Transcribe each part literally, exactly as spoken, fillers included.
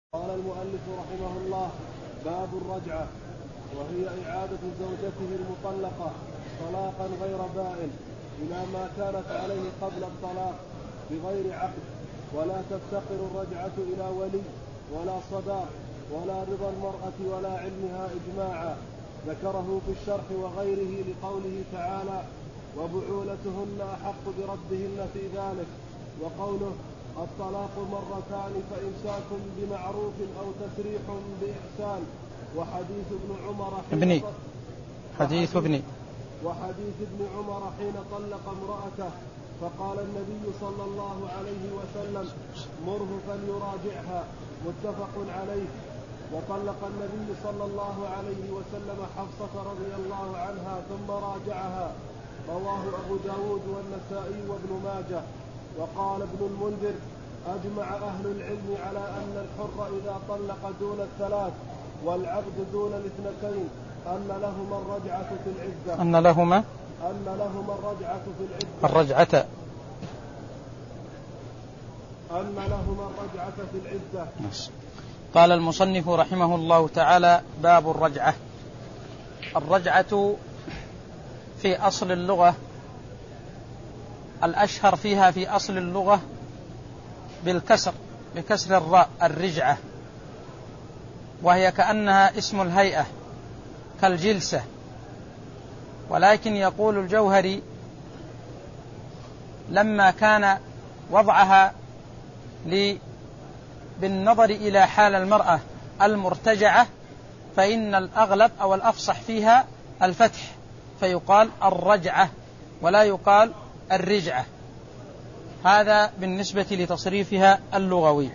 قال المؤلف رحمه الله: باب الرجعة، وهي إعادة زوجته المطلقة طلاقا غير بائن إلى ما كانت عليه قبل الطلاق بغير عقد، ولا تفتقر الرجعة إلى ولي ولا صداق ولا رضا المرأة ولا علمها إجماعا. ذكره في الشرح وغيره لقوله تعالى: وبعولتهن أحق بردهن في ذلك، وقوله: الطلاق مرتان فإمساك بمعروف أو تسريح بإحسان. وحديث ابن عمر حين ابني حديث ابن وحديث ابن عمر حين طلق امرأته فقال النبي صلى الله عليه وسلم: مره فليراجعها، متفق عليه. وطلق النبي صلى الله عليه وسلم حفصة رضي الله عنها ثم راجعها، رواه أبو داود والنسائي وابن ماجه. وقال ابن المنذر: أجمع أهل العلم على أن الحر إذا طلق دون الثلاث والعبد دون الاثنتين أن لهما الرجعة في العدة أن لهما أن لهما الرجعة في العدة الرجعة أن لهما الرجعة في العدة. قال المصنف رحمه الله تعالى: باب الرجعة. الرجعة في أصل اللغة الأشهر فيها في أصل اللغة بالكسر بكسر الراء الرجعة، وهي كأنها اسم الهيئة كالجلسة. ولكن يقول الجوهري: لما كان وضعها بالنظر إلى حال المرأة المرتجعة فإن الأغلب أو الأفصح فيها الفتح، فيقال الرجعة ولا يقال الرجعة. هذا بالنسبة لتصريفها اللغوي.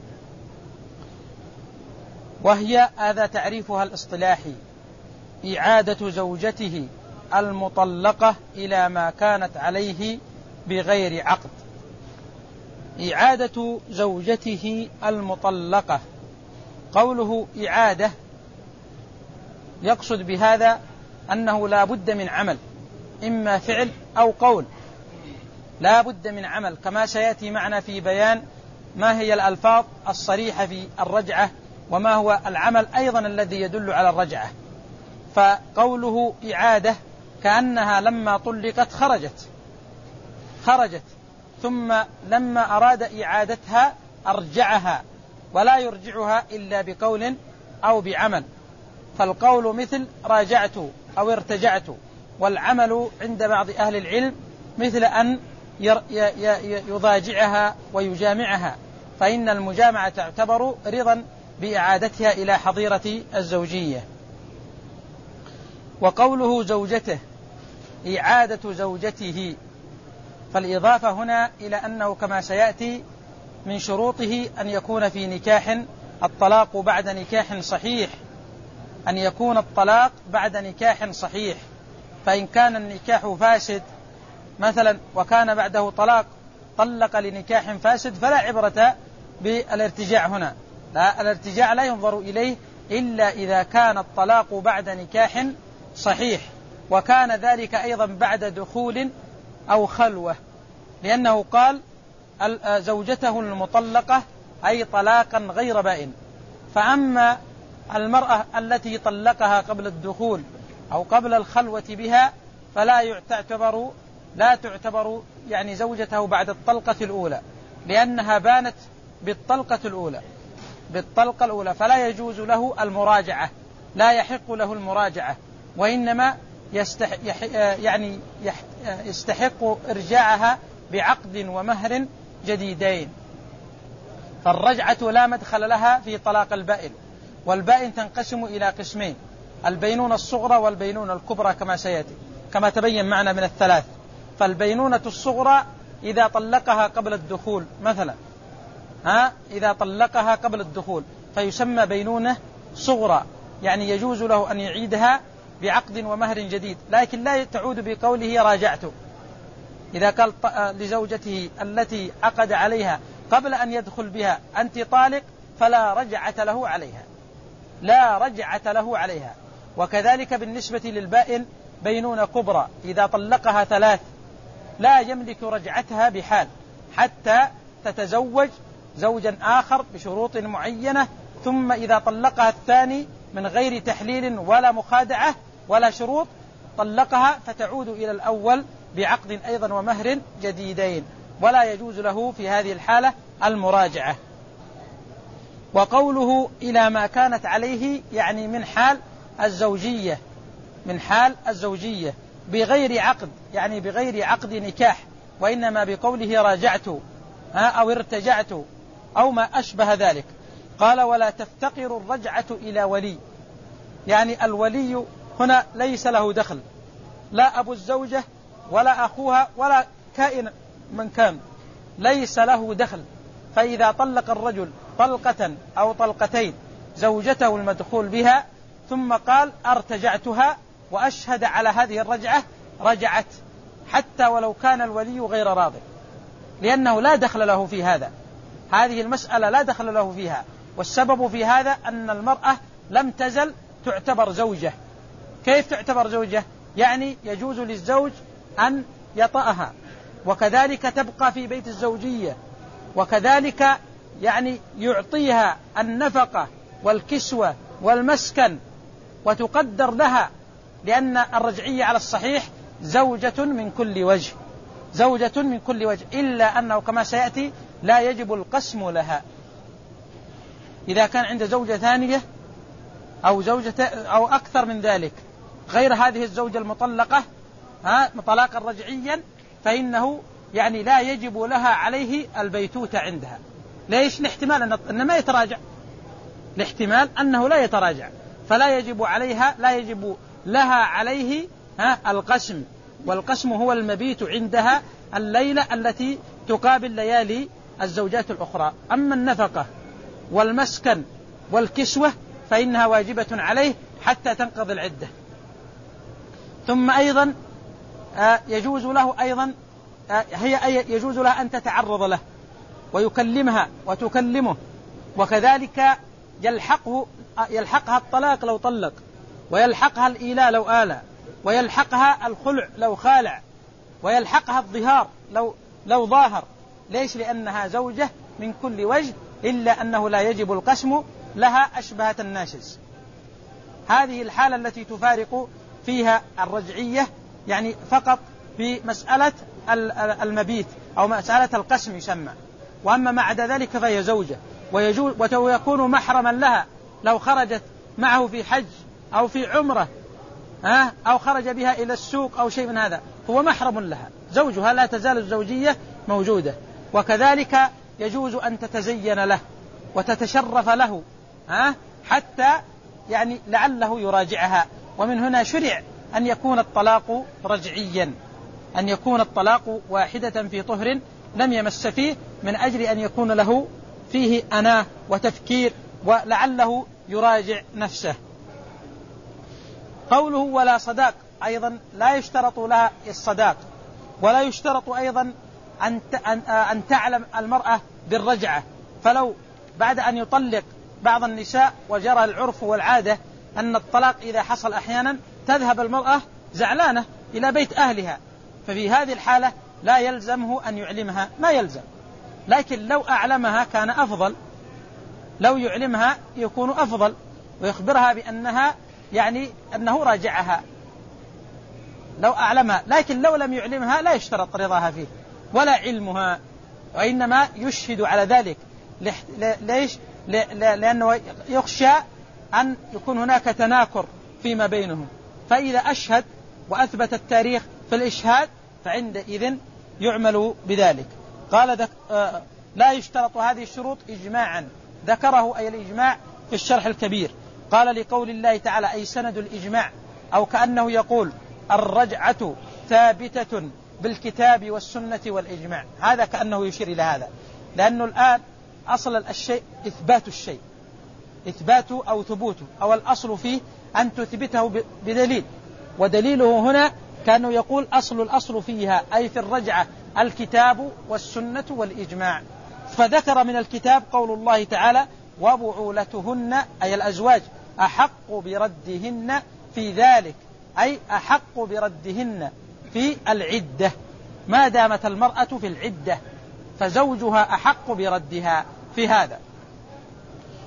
وهي هذا تعريفها الاصطلاحي: إعادة زوجته المطلقة إلى ما كانت عليه بغير عقد. إعادة زوجته المطلقة، قوله إعادة يقصد بهذا أنه لا بد من عمل، إما فعل أو قول، لا بد من عمل، كما سيأتي معنا في بيان ما هي الألفاظ الصريحة في الرجعة وما هو العمل أيضا الذي يدل على الرجعة. فقوله إعادة كأنها لما طلقت خرجت خرجت ثم لما أراد إعادتها أرجعها، ولا يرجعها إلا بقول أو بعمل. فالقول مثل راجعت أو ارتجعت، والعمل عند بعض أهل العلم مثل أن يضاجعها ويجامعها، فإن المجامعة تعتبر رضا بإعادتها إلى حظيرة الزوجية. وقوله زوجته إعادة زوجته، فالإضافة هنا إلى أنه كما سيأتي من شروطه أن يكون في نكاح الطلاق بعد نكاح صحيح، أن يكون الطلاق بعد نكاح صحيح. فإن كان النكاح فاسد مثلا وكان بعده طلاق طلق لنكاح فاسد فلا عبرة بالارتجاع هنا، لا، الارتجاع لا ينظر إليه إلا إذا كان الطلاق بعد نكاح صحيح، وكان ذلك أيضا بعد دخول أو خلوة، لأنه قال زوجته المطلقة أي طلاقا غير بائن. فأما المرأة التي طلقها قبل الدخول أو قبل الخلوة بها فلا تعتبر لا تعتبر يعني زوجته بعد الطلقة الأولى، لأنها بانت بالطلقة الأولى بالطلقة الأولى فلا يجوز له المراجعة، لا يحق له المراجعة، وإنما يستح يعني يستحق إرجاعها بعقد ومهر جديدين. فالرجعة لا مدخل لها في طلاق البائن، والبائن تنقسم إلى قسمين: البينونة الصغرى والبينونة الكبرى كما سيأتي كما تبين معنا من الثلاث. فالبينونة الصغرى إذا طلقها قبل الدخول مثلا ها إذا طلقها قبل الدخول فيسمى بينونة صغرى، يعني يجوز له أن يعيدها بعقد ومهر جديد، لكن لا تعود بقوله راجعت. إذا قال لزوجته التي عقد عليها قبل أن يدخل بها أنت طالق فلا رجعة له عليها، لا رجعة له عليها. وكذلك بالنسبة للبائن بينونة كبرى، إذا طلقها ثلاث لا يملك رجعتها بحال حتى تتزوج زوجا آخر بشروط معينة ثم إذا طلقها الثاني من غير تحليل ولا مخادعة ولا شروط طلقها، فتعود إلى الأول بعقد أيضا ومهر جديدين، ولا يجوز له في هذه الحالة المراجعة. وقوله إلى ما كانت عليه يعني من حال الزوجية، من حال الزوجية بغير عقد، يعني بغير عقد نكاح، وإنما بقوله راجعت أو ارتجعت أو ما أشبه ذلك. قال ولا تفتقر الرجعة إلى ولي، يعني الولي هنا ليس له دخل، لا أبو الزوجة ولا أخوها ولا كائن من كان، ليس له دخل. فإذا طلق الرجل طلقة أو طلقتين زوجته المدخول بها ثم قال ارتجعتها وأشهد على هذه الرجعة، رجعت حتى ولو كان الولي غير راض، لأنه لا دخل له في هذا، هذه المسألة لا دخل له فيها. والسبب في هذا أن المرأة لم تزل تعتبر زوجة. كيف تعتبر زوجة؟ يعني يجوز للزوج أن يطأها، وكذلك تبقى في بيت الزوجية، وكذلك يعني يعطيها النفقة والكسوة والمسكن وتقدر لها، لأن الرجعية على الصحيح زوجة من كل وجه، زوجة من كل وجه، إلا أنه كما سيأتي لا يجب القسم لها. إذا كان عند زوجة ثانية أو زوجة أو أكثر من ذلك غير هذه الزوجة المطلقة ها طلاقا رجعيا، فإنه يعني لا يجب لها عليه البيتوت عندها. ليش؟ لاحتمال أنه ما يتراجع، لاحتمال أنه لا يتراجع، فلا يجب عليها، لا يجب لها عليه ها القسم. والقسم هو المبيت عندها الليلة التي تقابل ليالي الزوجات الأخرى. أما النفقة والمسكن والكسوة فإنها واجبة عليه حتى تنقضي العدة. ثم أيضا يجوز له أيضا هي يجوز لها أن تتعرض له ويكلمها وتكلمه، وكذلك يلحقه يلحقها الطلاق لو طلق، ويلحقها الإيلاء لو آلى، ويلحقها الخلع لو خالع، ويلحقها الظهار لو لو ظاهر. ليش؟ لأنها زوجة من كل وجه، إلا أنه لا يجب القسم لها أشبهة الناشز. هذه الحالة التي تفارق فيها الرجعية، يعني فقط في مسألة المبيت أو مسألة القسم يسمى. وأما ما عدا ذلك فهي زوجة، ويكون محرما لها لو خرجت معه في حج أو في عمرة أو خرج بها إلى السوق أو شيء من هذا، هو محرم لها، زوجها، لا تزال الزوجية موجودة. وكذلك يجوز أن تتزين له وتتشرف له حتى يعني لعله يراجعها. ومن هنا شرع أن يكون الطلاق رجعيا، أن يكون الطلاق واحدة في طهر لم يمس فيه، من أجل أن يكون له فيه أناة وتفكير ولعله يراجع نفسه. قوله ولا صداق، أيضا لا يشترط لها الصداق، ولا يشترط أيضا أن أن تعلم المرأة بالرجعة. فلو بعد أن يطلق بعض النساء وجرى العرف والعادة أن الطلاق إذا حصل أحيانا تذهب المرأة زعلانة إلى بيت أهلها، ففي هذه الحالة لا يلزمه أن يعلمها، ما يلزم، لكن لو أعلمها كان أفضل، لو يعلمها يكون أفضل، ويخبرها بأنها يعني أنه راجعها لو أعلمها. لكن لو لم يعلمها لا يشترط رضاها فيه ولا علمها، وإنما يشهد على ذلك. ليش؟ لأنه يخشى أن يكون هناك تناكر فيما بينهم، فإذا أشهد وأثبت التاريخ في الإشهاد فعندئذ يعمل بذلك. قال ذك... آه... لا يشترط هذه الشروط إجماعا، ذكره أي الإجماع في الشرح الكبير. قال لقول الله تعالى أي سند الإجماع، أو كأنه يقول الرجعة ثابتة بالكتاب والسنة والإجماع، هذا كأنه يشير إلى هذا، لأنه الآن أصل الشيء إثبات الشيء، إثباته أو ثبوته، أو الأصل فيه أن تثبته بدليل، ودليله هنا كأنه يقول أصل الأصل فيها أي في الرجعة الكتاب والسنة والإجماع. فذكر من الكتاب قول الله تعالى وبعولتهن أي الأزواج أحق بردهن في ذلك، أي أحق بردهن في العدة، ما دامت المرأة في العدة فزوجها أحق بردها في هذا.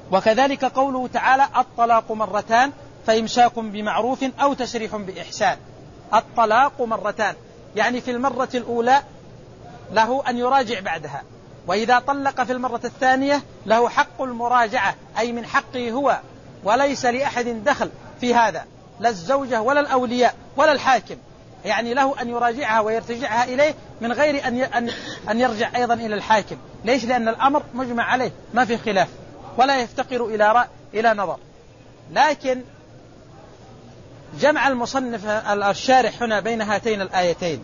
وكذلك قوله تعالى الطلاق مرتان فإمساك بمعروف أو تسريح بإحسان. الطلاق مرتان يعني في المرة الأولى له أن يراجع بعدها، وإذا طلق في المرة الثانية له حق المراجعة، أي من حقه هو، وليس لأحد دخل في هذا، لا الزوجة ولا الأولياء ولا الحاكم، يعني له أن يراجعها ويرتجعها إليه من غير أن أن يرجع أيضا إلى الحاكم. ليش؟ لأن الأمر مجمع عليه ما في خلاف ولا يفتقر إلى رأي إلى نظر. لكن جمع المصنف الشارح هنا بين هاتين الآيتين،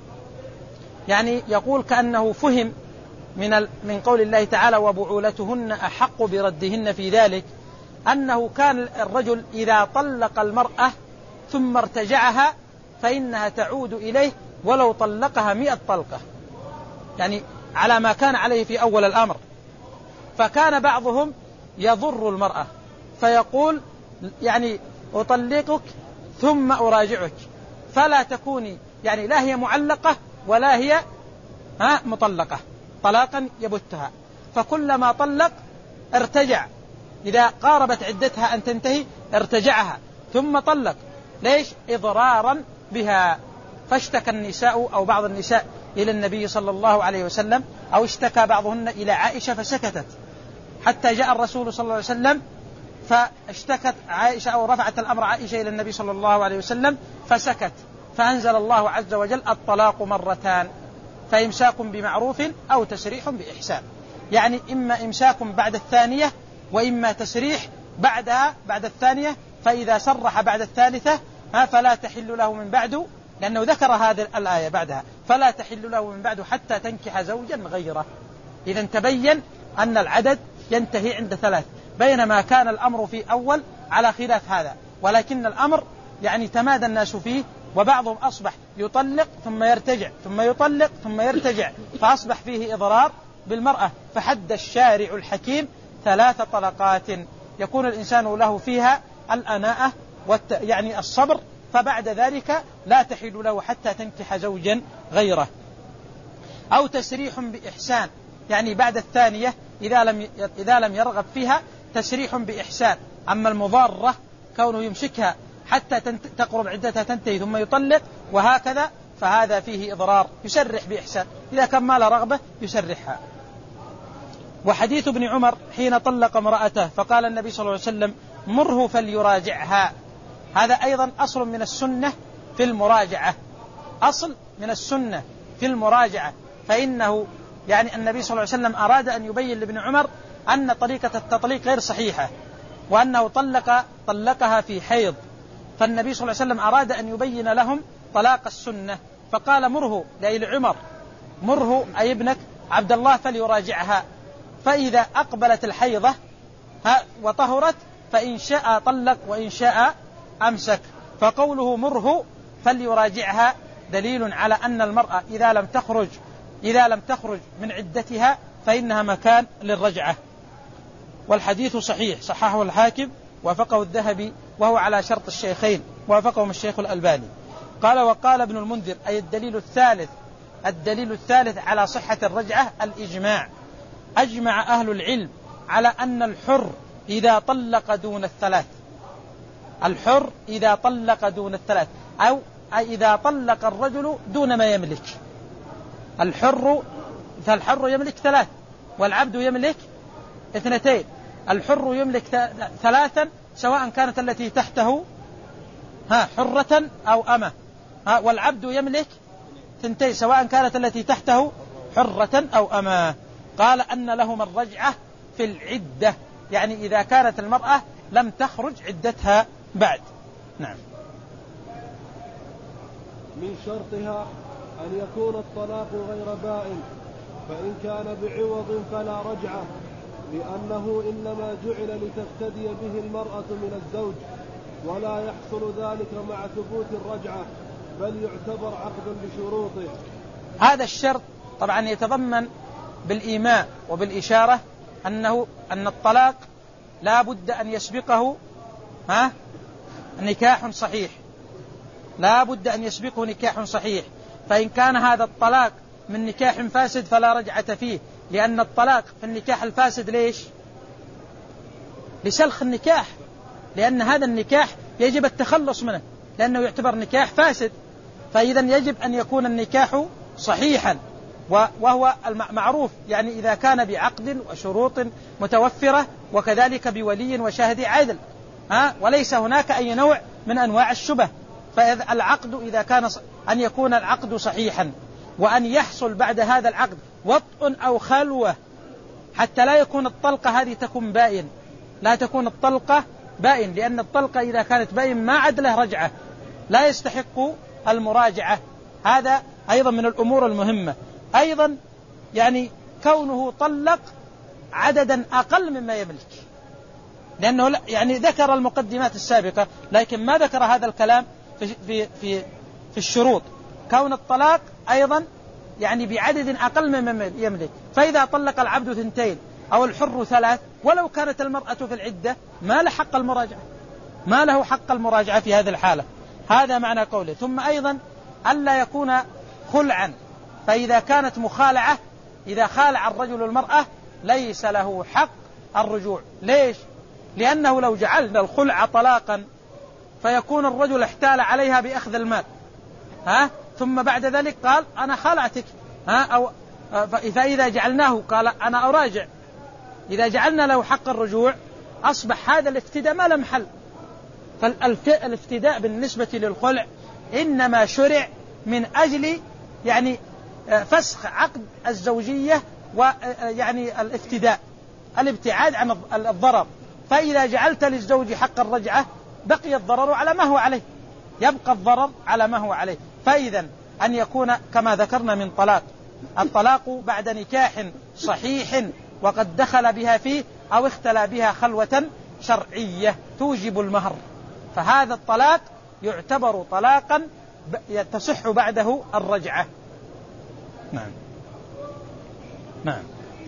يعني يقول كأنه فهم من من قول الله تعالى وبعولتهن أحق بردهن في ذلك، أنه كان الرجل إذا طلق المرأة ثم ارتجعها فإنها تعود إليه ولو طلقها مئة طلقة، يعني على ما كان عليه في أول الأمر. فكان بعضهم يضر المرأة فيقول يعني أطلقك ثم أراجعك، فلا تكوني يعني لا هي معلقة ولا هي ها مطلقة طلاقا يبتها، فكلما طلق ارتجع، إذا قاربت عدتها أن تنتهي ارتجعها ثم طلق. ليش؟ إضرارا بها. فاشتكى النساء أو بعض النساء إلى النبي صلى الله عليه وسلم، أو اشتكى بعضهن إلى عائشة فسكتت، حتى جاء الرسول صلى الله عليه وسلم فاشتكت عائشة أو رفعت الأمر عائشة إلى النبي صلى الله عليه وسلم فسكت، فأنزل الله عز وجل الطلاق مرتان فإمساك بمعروف أو تسريح بإحسان، يعني إما إمساك بعد الثانية وإما تسريح بعدها بعد الثانية، فإذا سرح بعد الثالثة فلا تحل له من بعد، لأنه ذكر هذه الآية بعدها فلا تحل له من بعد حتى تنكح زوجا غيره. إذا تبين أن العدد ينتهي عند ثلاث، بينما كان الأمر في أول على خلاف هذا، ولكن الأمر يعني تمادى الناس فيه، وبعضهم أصبح يطلق ثم يرتجع ثم يطلق ثم يرتجع، فأصبح فيه إضرار بالمرأة. فحد الشارع الحكيم ثلاث طلقات يكون الإنسان له فيها الأناءة والت... يعني الصبر، فبعد ذلك لا تحل له حتى تنكح زوجا غيره. أو تسريح بإحسان، يعني بعد الثانية إذا لم إذا لم يرغب فيها تسريح بإحسان. أما المضارة كونه يمسكها حتى تقرب عدتها تنتهي ثم يطلق وهكذا، فهذا فيه إضرار، يسرح بإحسان، إذا كان ما له رغبة يسرحها. وحديث ابن عمر حين طلق امرأته فقال النبي صلى الله عليه وسلم مره فليراجعها، هذا أيضا أصل من السنة في المراجعة، أصل من السنة في المراجعة، فإنه يعني النبي صلى الله عليه وسلم أراد أن يبين لابن عمر أن طريقة التطليق غير صحيحة، وأنه طلق طلقها في حيض، فالنبي صلى الله عليه وسلم أراد أن يبين لهم طلاق السنة، فقال مره لأي عمر، مره أي ابنك عبد الله فليراجعها، فإذا أقبلت الحيضة وطهرت فإن شاء طلق وإن شاء أمسك. فقوله مره فليراجعها دليل على أن المرأة إذا لم تخرج إذا لم تخرج من عدتها فإنها مكان للرجعة. والحديث صحيح، صححه الحاكم وافقه الذهبي وهو على شرط الشيخين، وافقهم الشيخ الألباني. قال وقال ابن المنذر أي الدليل الثالث الدليل الثالث على صحة الرجعة الإجماع. أجمع أهل العلم على أن الحر إذا طلق دون الثلاث الحر إذا طلق دون الثلاث أو إذا طلق الرجل دون ما يملك. الحر فالحر يملك ثلاث والعبد يملك اثنتين، الحر يملك ثلاثا سواء كانت التي تحته ها حرة أو أمة، ها والعبد يملك ثنتين سواء كانت التي تحته حرة أو أمة. قال أن لهم الرجعة في العدة، يعني إذا كانت المرأة لم تخرج عدتها بعد. نعم. من شرطها أن يكون الطلاق غير بائن، فإن كان بعوض فلا رجعة، لأنه إنما جعل لتفتدي به المرأة من الزوج، ولا يحصل ذلك مع ثبوت الرجعة، بل يعتبر عقد بشروطه. هذا الشرط طبعا يتضمن بالإيماء وبالإشارة أنه أن الطلاق لا بد أن يسبقه ها نكاح صحيح، لا بد أن يسبقه نكاح صحيح. فإن كان هذا الطلاق من نكاح فاسد فلا رجعة فيه، لأن الطلاق في النكاح الفاسد ليش؟ لسلخ النكاح، لأن هذا النكاح يجب التخلص منه لأنه يعتبر نكاح فاسد، فإذا يجب أن يكون النكاح صحيحا، وهو المعروف يعني إذا كان بعقد وشروط متوفرة وكذلك بولي وشاهد عدل، ها وليس هناك أي نوع من أنواع الشبه. فالعقد إذا كان أن يكون العقد صحيحا، وأن يحصل بعد هذا العقد وطء أو خلوة، حتى لا يكون الطلقة هذه تكون بائن، لا تكون الطلقة بائن، لأن الطلقة إذا كانت بائن ما عاد له رجعة، لا يستحق المراجعة. هذا أيضا من الأمور المهمة. أيضا يعني كونه طلق عددا أقل مما يملك، لأنه يعني ذكر المقدمات السابقة لكن ما ذكر هذا الكلام في في في, في الشروط، كون الطلاق أيضا يعني بعدد أقل مما يملك. فإذا طلق العبد ثنتين أو الحر ثلاث ولو كانت المرأة في العدة ما له حق المراجعة، ما له حق المراجعة في هذه الحالة. هذا معنى قوله. ثم أيضا ألا يكون خلعا، فإذا كانت مخالعة، إذا خالع الرجل المرأة ليس له حق الرجوع. ليش؟ لأنه لو جعلنا الخلع طلاقا فيكون الرجل احتال عليها بأخذ المال، ها ثم بعد ذلك قال أنا خلعتك، ها أو فإذا جعلناه قال أنا أراجع، إذا جعلنا له حق الرجوع أصبح هذا الافتداء ما له محل. فالافتداء بالنسبة للخلع إنما شرع من أجل يعني فسخ عقد الزوجية، ويعني الافتداء الابتعاد عن الضرر. فإذا جعلت للزوج حق الرجعة بقي الضرر على ما هو عليه، يبقى الضرر على ما هو عليه. فإذا أن يكون كما ذكرنا من طلاق، الطلاق بعد نكاح صحيح وقد دخل بها فيه أو اختلى بها خلوة شرعية توجب المهر، فهذا الطلاق يعتبر طلاقا تصح بعده الرجعة. نعم نعم.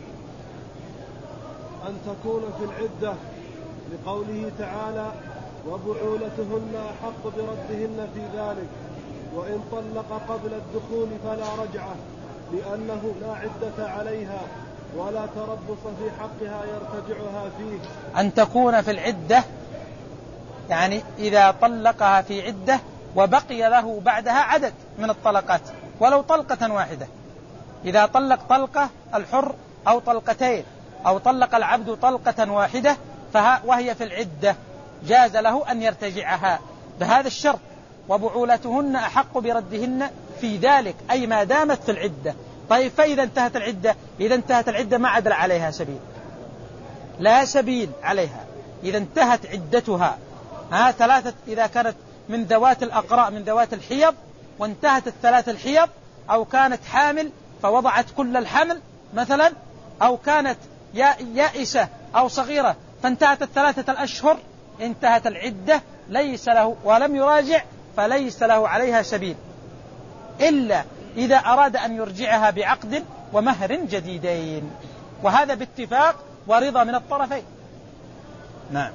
أن تكون في العدة لقوله تعالى وبعولتهن أحق بردهن في ذلك، وإن طلق قبل الدخول فلا رجعة لأنه لا عدة عليها ولا تربص في حقها يرتجعها فيه. أن تكون في العدة يعني إذا طلقها في عدة وبقي له بعدها عدد من الطلقات ولو طلقة واحدة، إذا طلق طلقة الحر أو طلقتين أو طلق العبد طلقة واحدة فها وهي في العدة جاز له أن يرتجعها بهذا الشرط وبعولتهن أحق بردهن في ذلك، أي ما دامت في العدة. طيب فإذا انتهت العدة، إذا انتهت العدة ما عدل عليها سبيل، لا سبيل عليها إذا انتهت عدتها. ها ثلاثة، إذا كانت من ذوات الأقراء من ذوات الحيض وانتهت الثلاث الحيض، أو كانت حامل فوضعت كل الحمل مثلا، أو كانت يائسة أو صغيرة فانتهت الثلاثة الأشهر، انتهت العدة ليس له ولم يراجع فليس له عليها سبيل، إلا إذا أراد أن يرجعها بعقد ومهر جديدين، وهذا باتفاق ورضا من الطرفين. نعم.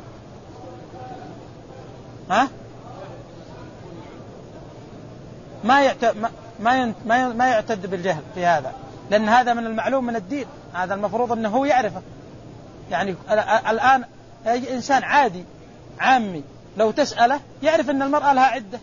ها ما يعتد ما ما ما يعتد بالجهل في هذا، لأن هذا من المعلوم من الدين، هذا المفروض أنه هو يعرفه. يعني الآن إنسان عادي عامي لو تسأله يعرف أن المرأة لها عدة.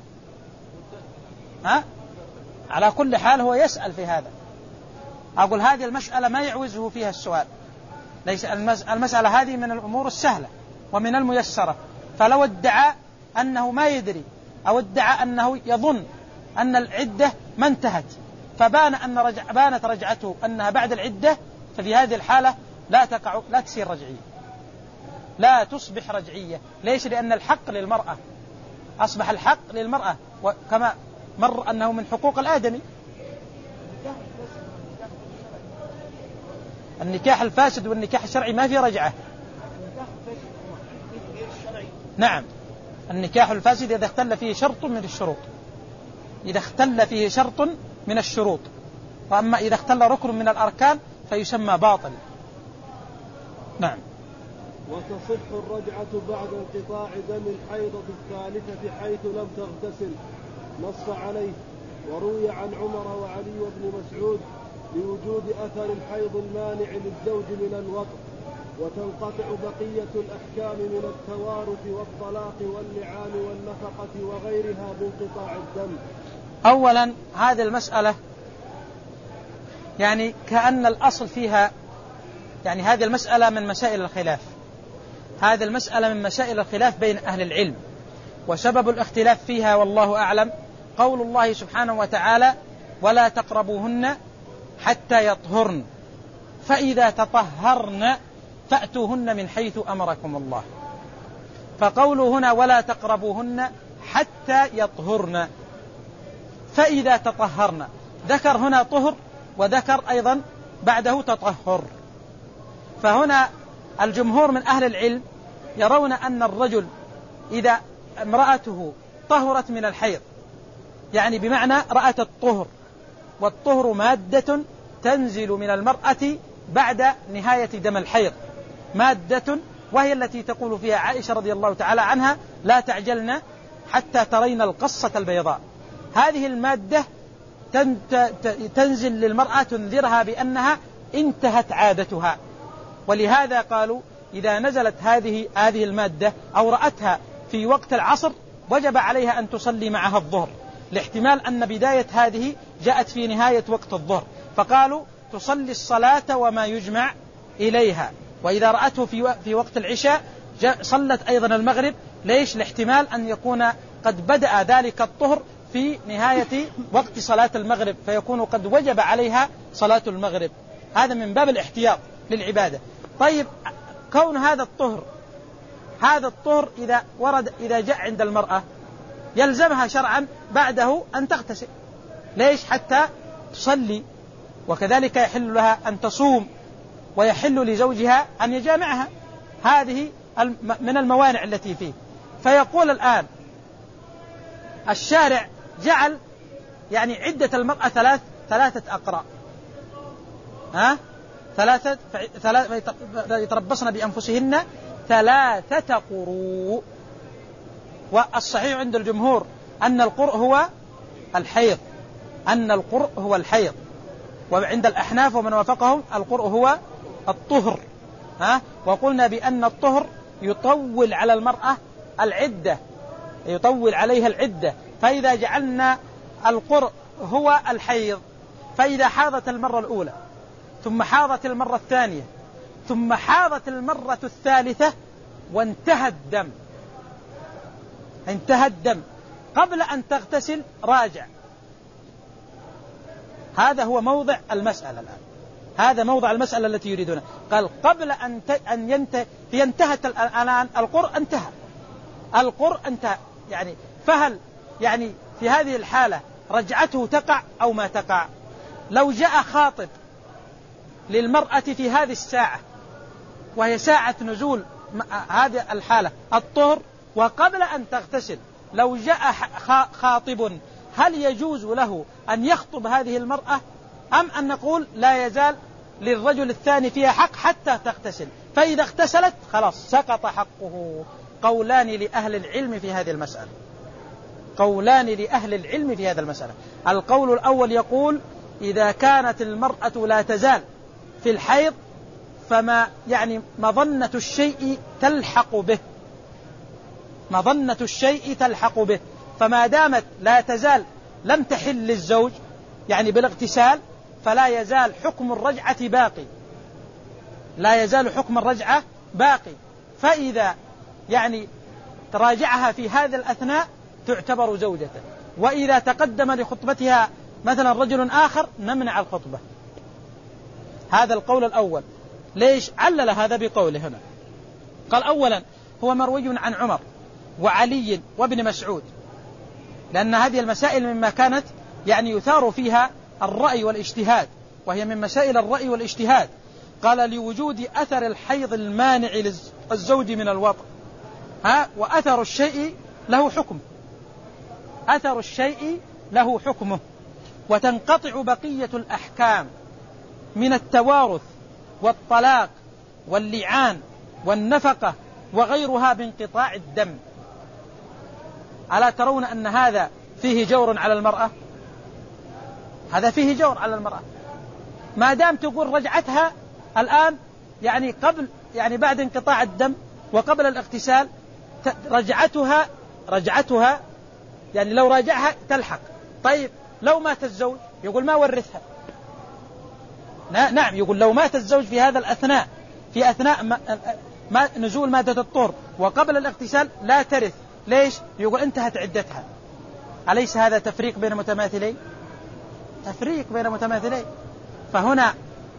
ها على كل حال هو يسأل في هذا. أقول هذه المسألة ما يعوزه فيها السؤال، ليس المسألة هذه من الأمور السهلة ومن الميسرة. فلو ادعى أنه ما يدري أو ادعى أنه يظن أن العدة ما انتهت فبان أن رجع بانت رجعته أنها بعد العدة، ففي هذه الحالة لا تقع لا تصير رجعية، لا تصبح رجعية. ليش؟ لأن الحق للمرأة، أصبح الحق للمرأة، وكما مر أنه من حقوق الآدمي. النكاح الفاسد والنكاح الشرعي ما في رجعة. نعم، النكاح الفاسد إذا اختل فيه شرط من الشروط، إذا اختل فيه شرط من الشروط، وأما إذا اختل ركن من الأركان فيسمى باطل. نعم. وتصح الرجعة بعد انقطاع دم الحيضة الثالثة حيث لم تغتسل، نص عليه. وروي عن عمر وعلي وابن مسعود لوجود أثر الحيض المانع للزوج من الوطء، وتنقطع بقية الأحكام من التوارث والطلاق واللعان والنفقة وغيرها بانقطاع الدم. أولا هذه المسألة يعني كأن الأصل فيها، يعني هذه المسألة من مسائل الخلاف، هذه المسألة من مسائل الخلاف بين أهل العلم، وسبب الاختلاف فيها والله أعلم قول الله سبحانه وتعالى: ولا تقربوهن حتى يطهرن فإذا تطهرن فأتوهن من حيث أمركم الله. فقوله هنا ولا تقربوهن حتى يطهرن فإذا تطهرن، ذكر هنا طهر وذكر أيضا بعده تطهر. فهنا الجمهور من أهل العلم يرون أن الرجل إذا امرأته طهرت من الحيض، يعني بمعنى رأت الطهر، والطهر مادة تنزل من المرأة بعد نهاية دم الحيض، مادة وهي التي تقول فيها عائشة رضي الله تعالى عنها: لا تعجلن حتى ترين القصة البيضاء. هذه المادة تنزل للمرأة تنذرها بأنها انتهت عادتها، ولهذا قالوا إذا نزلت هذه هذه المادة أو رأتها في وقت العصر وجب عليها أن تصلي معها الظهر، لاحتمال أن بداية هذه جاءت في نهاية وقت الظهر، فقالوا تصلي الصلاة وما يجمع إليها. وإذا رأته في في وقت العشاء صلت أيضا المغرب. ليش؟ لاحتمال أن يكون قد بدأ ذلك الطهر في نهاية وقت صلاة المغرب، فيكون قد وجب عليها صلاة المغرب. هذا من باب الاحتياط للعبادة. طيب، كون هذا الطهر هذا الطهر إذا ورد إذا جاء عند المرأة يلزمها شرعا بعده أن تغتسل. ليش؟ حتى تصلي، وكذلك يحل لها أن تصوم، ويحل لزوجها أن يجامعها. هذه من الموانع التي فيه. فيقول الآن الشارع جعل يعني عدة المرأة ثلاث ثلاثة أقراء، ها ثلاثة ثلاثة يتربصن بأنفسهن ثلاثة قروء. والصحيح عند الجمهور أن القرء هو الحيض، أن القرء هو الحيض. وعند الأحناف ومن وافقهم القرء هو الطهر. ها وقلنا بأن الطهر يطول على المرأة العدة، يطول عليها العدة. فإذا جعلنا القرء هو الحيض، فإذا حاضت المرة الأولى ثم حاضت المرة الثانية ثم حاضت المرة الثالثة وانتهى الدم انتهى الدم قبل أن تغتسل راجع. هذا هو موضع المسألة الآن، هذا موضع المسألة التي يريدونها. قال قبل أن أن ينتهي، ينتهت الآن القرء انتهى القرء انتهى يعني فهل يعني في هذه الحالة رجعته تقع أو ما تقع؟ لو جاء خاطب للمرأة في هذه الساعة وهي ساعة نزول هذه الحالة الطهر وقبل أن تغتسل، لو جاء خاطب هل يجوز له أن يخطب هذه المرأة، أم أن نقول لا يزال للرجل الثاني فيها حق حتى تغتسل، فإذا اغتسلت خلاص سقط حقه؟ قولان لأهل العلم في هذه المسألة، قولان لأهل العلم في هذه المسألة. القول الأول يقول إذا كانت المرأة لا تزال في الحيض فما يعني مظنة الشيء تلحق به، مظنة الشيء تلحق به، فما دامت لا تزال لم تحل للزوج يعني بالاغتسال فلا يزال حكم الرجعة باقي، لا يزال حكم الرجعة باقي. فإذا يعني تراجعها في هذا الأثناء تعتبر زوجة، وإذا تقدم لخطبتها مثلا رجل آخر نمنع الخطبة. هذا القول الأول. ليش علل هذا بقوله هنا؟ قال أولا هو مروي عن عمر وعلي وابن مسعود، لأن هذه المسائل مما كانت يعني يثار فيها الرأي والاجتهاد، وهي من مسائل الرأي والاجتهاد. قال لوجود أثر الحيض المانع للزوج من الوطء، ها وأثر الشيء له حكم، أثر الشيء له حكمه، وتنقطع بقية الأحكام من التوارث والطلاق واللعان والنفقة وغيرها بانقطاع الدم. ألا ترون أن هذا فيه جور على المرأة؟ هذا فيه جور على المرأة. ما دام تقول رجعتها الآن يعني قبل يعني بعد انقطاع الدم وقبل الاغتسال رجعتها رجعتها يعني لو راجعها تلحق. طيب لو مات الزوج يقول ما ورثها. نعم يقول لو مات الزوج في هذا الأثناء في أثناء ما ما نزول مادة الطهر وقبل الاغتسال لا ترث. ليش؟ يقول انتهت عدتها. أليس هذا تفريق بين متماثلين؟ تفريق بين متماثلين. فهنا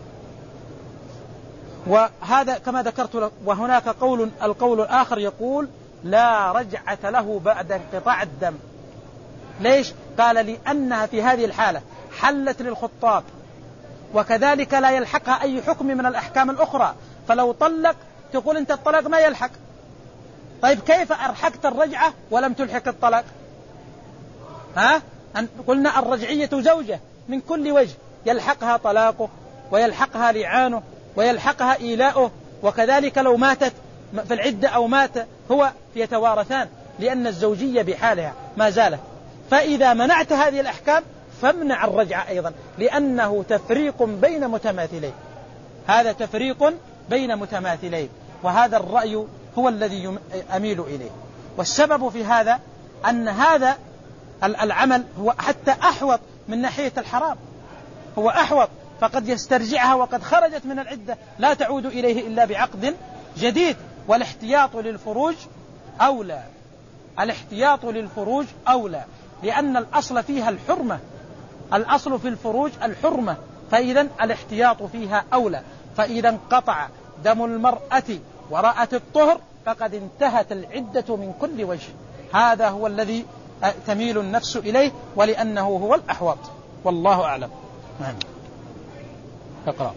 وهذا كما ذكرت. وهناك قول القول الآخر يقول لا رجعة له بعد انقطاع الدم. ليش؟ قال لأنها في هذه الحالة حلت للخطاب وكذلك لا يلحقها أي حكم من الأحكام الأخرى. فلو طلق تقول أنت الطلاق ما يلحق. طيب كيف أرحقت الرجعة ولم تلحق الطلاق؟ ها؟ قلنا الرجعية زوجة من كل وجه، يلحقها طلاقه ويلحقها لعانه ويلحقها إيلاؤه، وكذلك لو ماتت في العدة أو مات هو يتوارثان لأن الزوجية بحالها ما زالت. فإذا منعت هذه الأحكام فامنع الرجعة أيضا لأنه تفريق بين متماثلين. هذا تفريق بين متماثلين، وهذا الرأي هو الذي أميل إليه. والسبب في هذا أن هذا العمل هو حتى أحوط من ناحية الحرام، هو أحوط، فقد يسترجعها وقد خرجت من العدة لا تعود إليه إلا بعقد جديد. والاحتياط للفروج أولى، الاحتياط للفروج أولى لأن الأصل فيها الحرمة، الأصل في الفروج الحرمة، فإذا الاحتياط فيها أولى. فإذا انقطع دم المرأة ورأت الطهر فقد انتهت العدة من كل وجه. هذا هو الذي تميل النفس إليه ولأنه هو الأحوط، والله أعلم. نعم. اقرأ.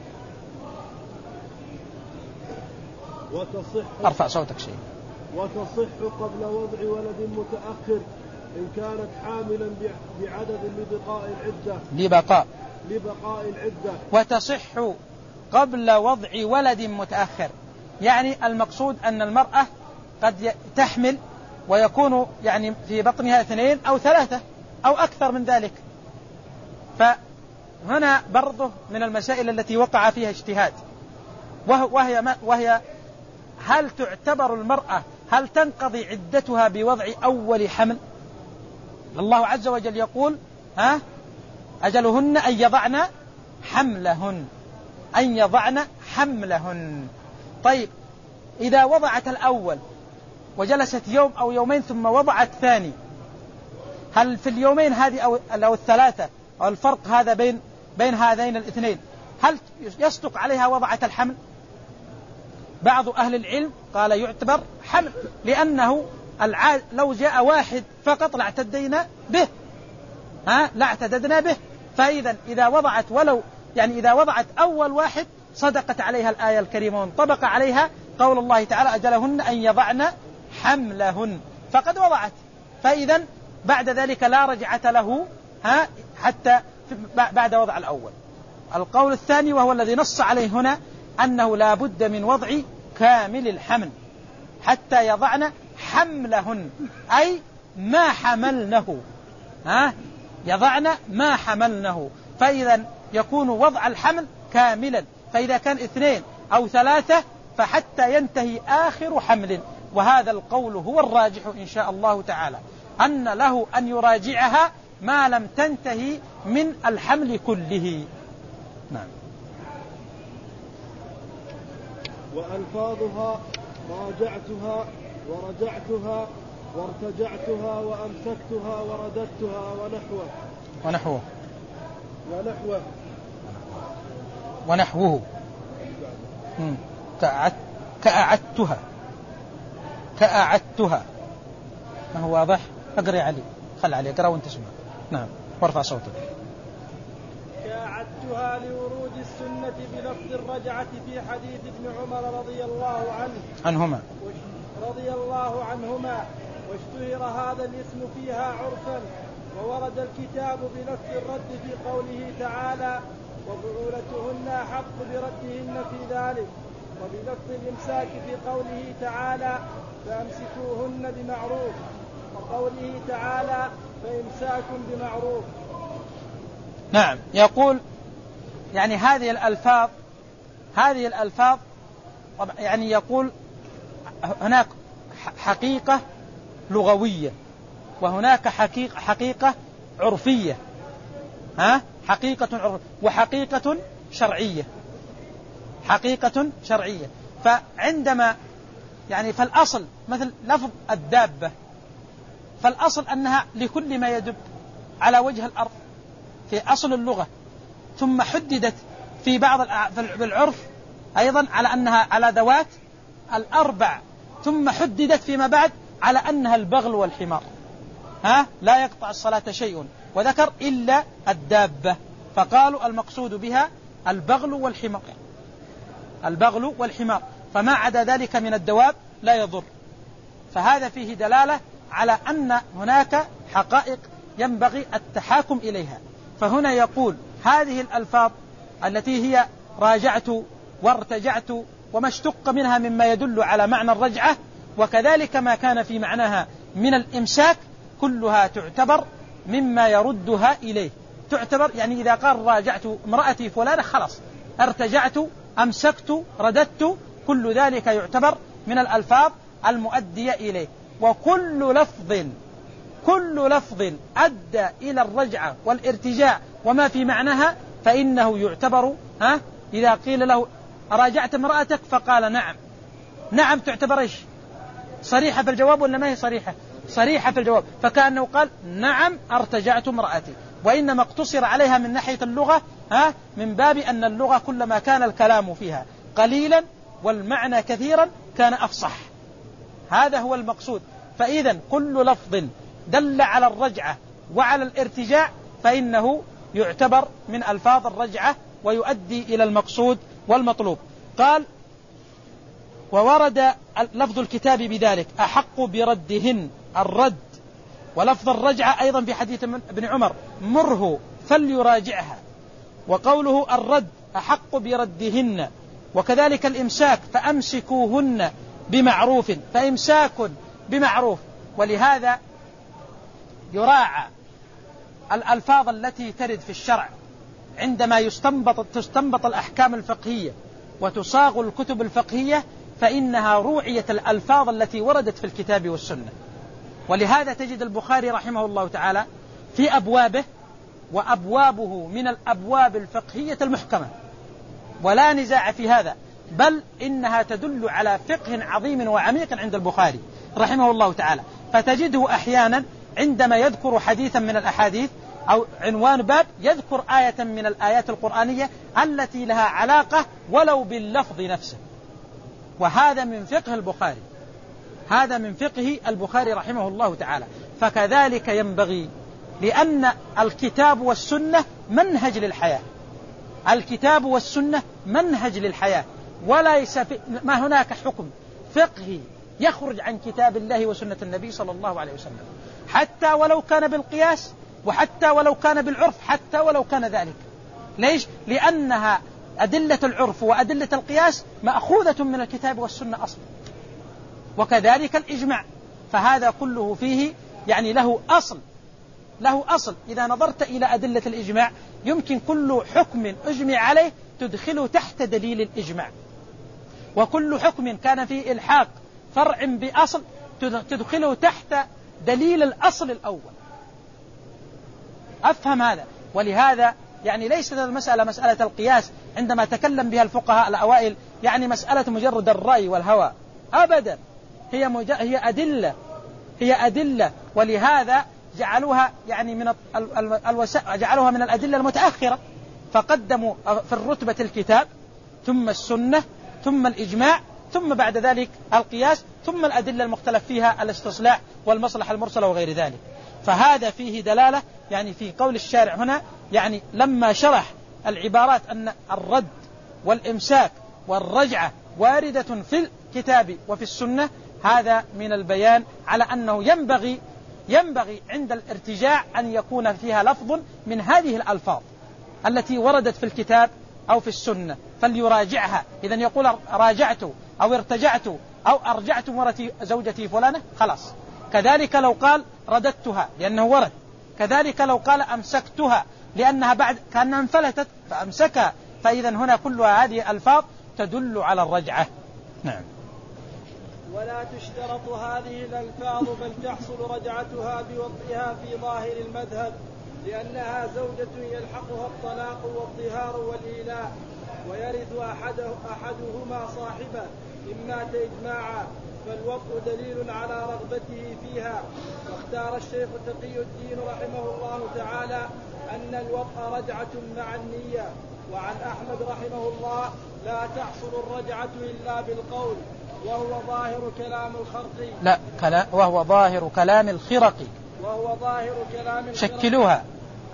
وتصح أرفع صوتك شيء. وتصح قبل وضع ولد متأخر إن كانت حاملا بعدد لبقاء العدة لبقاء لبقاء العدة وتصح قبل وضع ولد متأخر، يعني المقصود أن المرأة قد تحمل ويكون يعني في بطنها اثنين أو ثلاثة أو أكثر من ذلك. فهنا برضه من المسائل التي وقع فيها اجتهاد، وهي, وهي هل تعتبر المرأة هل تنقضي عدتها بوضع أول حمل؟ الله عز وجل يقول ها أجلهن أن يضعن حملهن، أن يضعن حملهن. طيب إذا وضعت الأول وجلست يوم أو يومين ثم وضعت ثاني، هل في اليومين هذه أو, أو الثلاثة أو الفرق هذا بين بين هذين الاثنين هل يصدق عليها وضعة الحمل؟ بعض أهل العلم قال يعتبر حمل، لأنه العاد لو جاء واحد فقط لاعتدينا به، ها لا اعتددنا به. فإذا إذا وضعت ولو يعني إذا وضعت أول واحد صدقت عليها الآية الكريمة وانطبق عليها قول الله تعالى أجلهن أن يضعن حملهن، فقد وضعت. فإذا بعد ذلك لا رجعة له ها حتى بعد وضع الأول. القول الثاني وهو الذي نص عليه هنا أنه لا بد من وضع كامل الحمل حتى يضعن حملهن، أي ما حملنه، ها يضعن ما حملنه. فإذا يكون وضع الحمل كاملا، فإذا كان اثنين أو ثلاثة فحتى ينتهي آخر حمل. وهذا القول هو الراجح إن شاء الله تعالى، أن له أن يراجعها ما لم تنتهي من الحمل كله. نعم. وألفاظها راجعتها ورجعتها وارتجعتها وأمسكتها ورددتها ونحوه ونحوه ونحوه ونحوه كأعدتها كأعدتها. ما هو واضح؟ اقرأ علي، خل علي اقرأ وانت اسمع. نعم وارفع صوتك. كأعدتها لورود السنة بلفظ الرجعة في حديث ابن عمر رضي الله عنه عنهما رضي الله عنهما، واشتهر هذا الاسم فيها عرفا، وورد الكتاب بلفظ الرد في قوله تعالى وبعولتهن أحق بردهن في ذلك، وبلفظ الإمساك في قوله تعالى فأمسكوهن بمعروف، وقوله تعالى فإمساك بمعروف. نعم. يقول يعني هذه الألفاظ هذه الألفاظ يعني يقول هناك حقيقة لغوية وهناك حقيقة, حقيقة عرفية، ها حقيقة عرفية وحقيقة شرعية، حقيقة شرعية. فعندما يعني فالأصل مثل لفظ الدابة، فالأصل أنها لكل ما يدب على وجه الأرض في أصل اللغة، ثم حددت في بعض بالعرف أيضا على أنها على ذوات الأربع، ثم حددت فيما بعد على أنها البغل والحمار، ها لا يقطع الصلاة شيء، وذكر إلا الدابة، فقالوا المقصود بها البغل والحمار، البغل والحمار، فما عدا ذلك من الدواب لا يضر. فهذا فيه دلالة على أن هناك حقائق ينبغي التحاكم إليها. فهنا يقول هذه الألفاظ التي هي راجعت وارتجعت وما اشتق منها مما يدل على معنى الرجعة، وكذلك ما كان في معناها من الإمساك، كلها تعتبر مما يردها إليه. تعتبر يعني إذا قال راجعت امرأتي فلانة خلاص، ارتجعت، أمسكت، رددت، كل ذلك يعتبر من الألفاظ المؤدية إليه. وكل لفظ كل لفظ أدى إلى الرجعة والارتجاع وما في معناها فإنه يعتبر، ها إذا قيل له راجعت امرأتك فقال نعم، نعم تعتبر إيش؟ صريحة في الجواب ولا ما هي صريحة؟ صريحة في الجواب، فكأنه قال نعم ارتجعت امرأتي، وإنما اقتصر عليها من ناحية اللغة، ها من باب أن اللغة كلما كان الكلام فيها قليلا والمعنى كثيرا كان أفصح، هذا هو المقصود. فإذا كل لفظ دل على الرجعة وعلى الارتجاع فإنه يعتبر من ألفاظ الرجعة ويؤدي إلى المقصود والمطلوب. قال وورد لفظ الكتاب بذلك أحق بردهن الرد، ولفظ الرجعة أيضا في حديث ابن عمر مره فليراجعها، وقوله الرد أحق بردهن، وكذلك الإمساك فأمسكوهن بمعروف، فإمساك بمعروف. ولهذا يراعى الألفاظ التي ترد في الشرع عندما يستنبط تستنبط الأحكام الفقهية وتصاغ الكتب الفقهية، فإنها روعية الألفاظ التي وردت في الكتاب والسنة. ولهذا تجد البخاري رحمه الله تعالى في أبوابه، وأبوابه من الأبواب الفقهية المحكمة ولا نزاع في هذا، بل إنها تدل على فقه عظيم وعميق عند البخاري رحمه الله تعالى. فتجده أحيانا عندما يذكر حديثا من الأحاديث أو عنوان باب يذكر آية من الآيات القرآنية التي لها علاقة ولو باللفظ نفسه، وهذا من فقه البخاري، هذا من فقه البخاري رحمه الله تعالى. فكذلك ينبغي، لأن الكتاب والسنة منهج للحياة، الكتاب والسنة منهج للحياة، وليس ما هناك حكم فقهي يخرج عن كتاب الله وسنة النبي صلى الله عليه وسلم، حتى ولو كان بالقياس، وحتى ولو كان بالعرف، حتى ولو كان ذلك. ليش؟ لأنها أدلة العرف وأدلة القياس مأخوذة من الكتاب والسنة أصلا، وكذلك الإجماع، فهذا كله فيه يعني له أصل، له أصل. إذا نظرت إلى أدلة الإجماع يمكن كل حكم أجمع عليه تدخله تحت دليل الإجماع، وكل حكم كان فيه إلحاق فرع بأصل تدخله تحت دليل الأصل الأول. أفهم هذا. ولهذا يعني ليست المسألة مسألة القياس عندما تكلم بها الفقهاء الأوائل يعني مسألة مجرد الرأي والهوى، أبدا، هي مج... هي أدلة، هي أدلة. ولهذا جعلوها يعني من ال... الوس... جعلوها من الأدلة المتأخرة، فقدموا في الرتبة الكتاب ثم السنة ثم الإجماع ثم بعد ذلك القياس ثم الأدلة المختلف فيها الاستصلاح والمصلحة المرسلة وغير ذلك. فهذا فيه دلالة يعني في قول الشارع هنا، يعني لما شرح العبارات أن الرد والإمساك والرجعة واردة في الكتاب وفي السنة، هذا من البيان على أنه ينبغي ينبغي عند الارتجاع أن يكون فيها لفظ من هذه الألفاظ التي وردت في الكتاب أو في السنة فليراجعها. إذن يقول راجعت أو ارتجعت أو أرجعت مرتي زوجتي فلانة خلاص. كذلك لو قال رددتها لأنه ورد، كذلك لو قال أمسكتها لأنها بعد كأنها انفلتت فأمسكها. فإذا هنا كلها هذه ألفاظ تدل على الرجعة، نعم. ولا تشترط هذه الألفاظ بل تحصل رجعتها بوضعها في ظاهر المذهب، لأنها زوجة يلحقها الطلاق والظهار والإيلاء، ويرث أحده أحدهما صاحبه إن مات إجماعا، فالوطء دليل على رغبته فيها. واختار الشيخ تقي الدين رحمه الله تعالى أن الوطء رجعة مع النية. وعن أحمد رحمه الله لا تحصل الرجعة إلا بالقول، وهو ظاهر كلام الخرقي. لا كلا وهو ظاهر كلام الخرقي. وهو ظاهر كلام الخرقي. شكلوها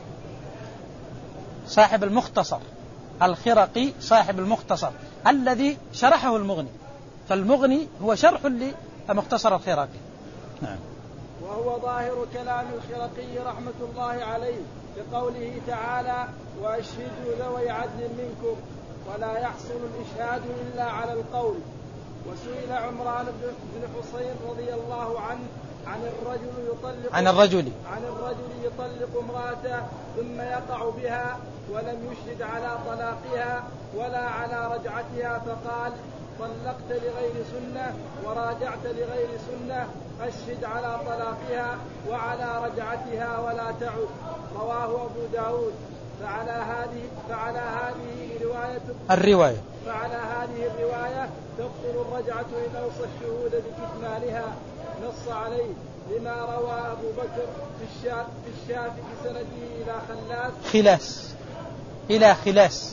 صاحب المختصر الخرقي، صاحب المختصر الذي شرحه المغني، فالمغني هو شرح لمختصر الخرقي. نعم. وهو ظاهر كلام الخرقي رحمة الله عليه بقوله تعالى: وأشهدوا ذوي عدل منكم، ولا يحصل الإشهاد إلا على القول. وسئل عمران بن حصين رضي الله عنه عن الرجل يطلق عن الرجل عن الرجل يطلق امرأته ثم يقع بها ولم يشهد على طلاقها ولا على رجعتها، فقال: طلقت لغير سنة وراجعت لغير سنة، أشهد على طلاقها وعلى رجعتها ولا تعد. رواه أبو داود. فعلى هذه فعلى هذه رواية الرواية فعلى هذه الرواية تبطل الرجعة إن أوصى الشهود بكتمانها. نص عليه لما روى أبو بكر في الشافعي بسنده إلى خلاس خلاس إلى خلاس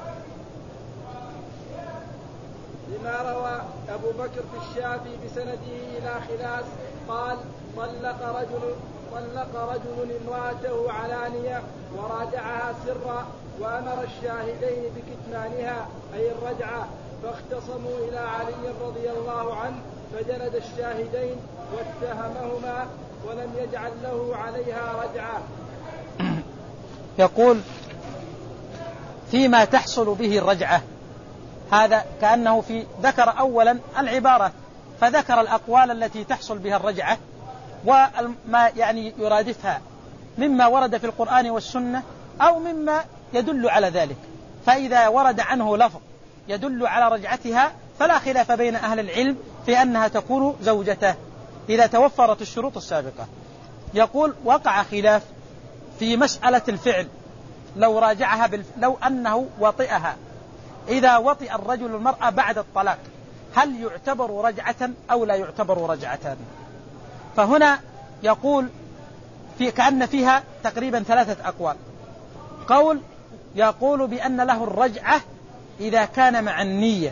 لما روى أبو بكر في الشافعي بسنده إلى خلاس قال: طلق رجل طلق رجل امرأته علانية وراجعها سرا، وأمر الشاهدين بكتمانها أي الرجعة، فاختصموا إلى علي رضي الله عنه فجلد الشاهدين واتهمهما ولم يجعل له عليها رجعة. يقول: فيما تحصل به الرجعة، هذا كأنه في ذكر أولا العبارة، فذكر الأقوال التي تحصل بها الرجعة وما يعني يرادفها مما ورد في القرآن والسنة أو مما يدل على ذلك. فإذا ورد عنه لفظ يدل على رجعتها فلا خلاف بين أهل العلم في أنها تكون زوجته إذا توفرت الشروط السابقة. يقول: وقع خلاف في مسألة الفعل، لو راجعها بالف... لو أنه وطئها، إذا وطئ الرجل المرأة بعد الطلاق هل يعتبر رجعة أو لا يعتبر رجعة؟ فهنا يقول في كأن فيها تقريبا ثلاثة أقوال. قول يقول بأن له الرجعة إذا كان مع النية،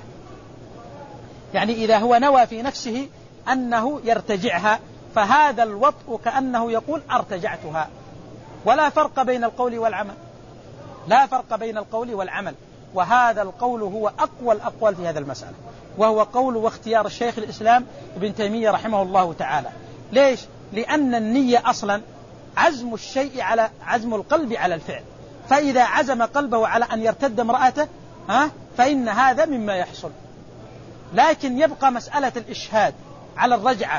يعني إذا هو نوى في نفسه أنه يرتجعها، فهذا الوطء كأنه يقول أرتجعتها، ولا فرق بين القول والعمل، لا فرق بين القول والعمل. وهذا القول هو أقوى الأقوال في هذا المسألة، وهو قول واختيار الشيخ الإسلام ابن تيمية رحمه الله تعالى. ليش؟ لأن النية أصلا عزم الشيء على عزم القلب على الفعل، فإذا عزم قلبه على أن يرتد امرأته ها فإن هذا مما يحصل. لكن يبقى مسألة الإشهاد على الرجعة،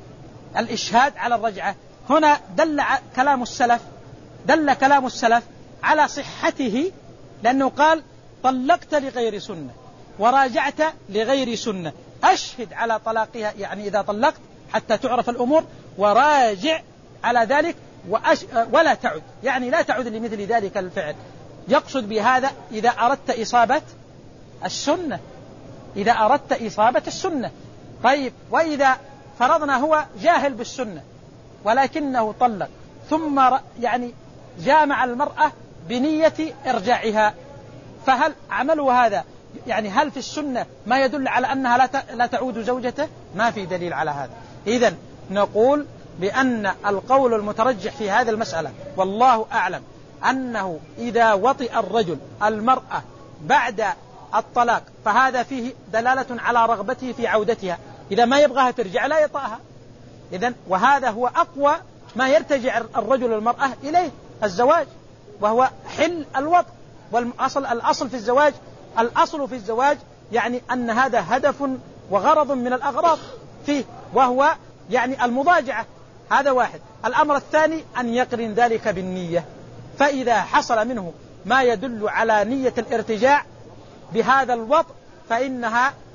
الإشهاد على الرجعة هنا دل كلام السلف دل كلام السلف على صحته، لأنه قال: طلقت لغير سنة وراجعت لغير سنة، أشهد على طلاقها، يعني إذا طلقت حتى تعرف الأمور، وراجع على ذلك وأش... ولا تعد، يعني لا تعد لمثل ذلك الفعل. يقصد بهذا إذا أردت إصابة السنة، إذا أردت إصابة السنة. طيب، وإذا فرضنا هو جاهل بالسنة ولكنه طلق ثم ر... يعني جامع المرأة بنية إرجاعها، فهل عمله هذا يعني هل في السنة ما يدل على أنها لا, ت... لا تعود زوجته؟ ما في دليل على هذا. إذن نقول بأن القول المترجح في هذه المسألة والله أعلم أنه إذا وطئ الرجل المرأة بعد الطلاق فهذا فيه دلالة على رغبته في عودتها، إذا ما يبغاها ترجع لا يطأها. إذن وهذا هو أقوى ما يرتجع الرجل المرأة إليه، الزواج، وهو حل الوطء. والأصل الأصل في الزواج الأصل في الزواج يعني أن هذا هدف وغرض من الأغراض فيه، وهو يعني المضاجعة. هذا واحد. الأمر الثاني أن يقرن ذلك بالنية، فإذا حصل منه ما يدل على نية الارتجاع بهذا الوطء فإنها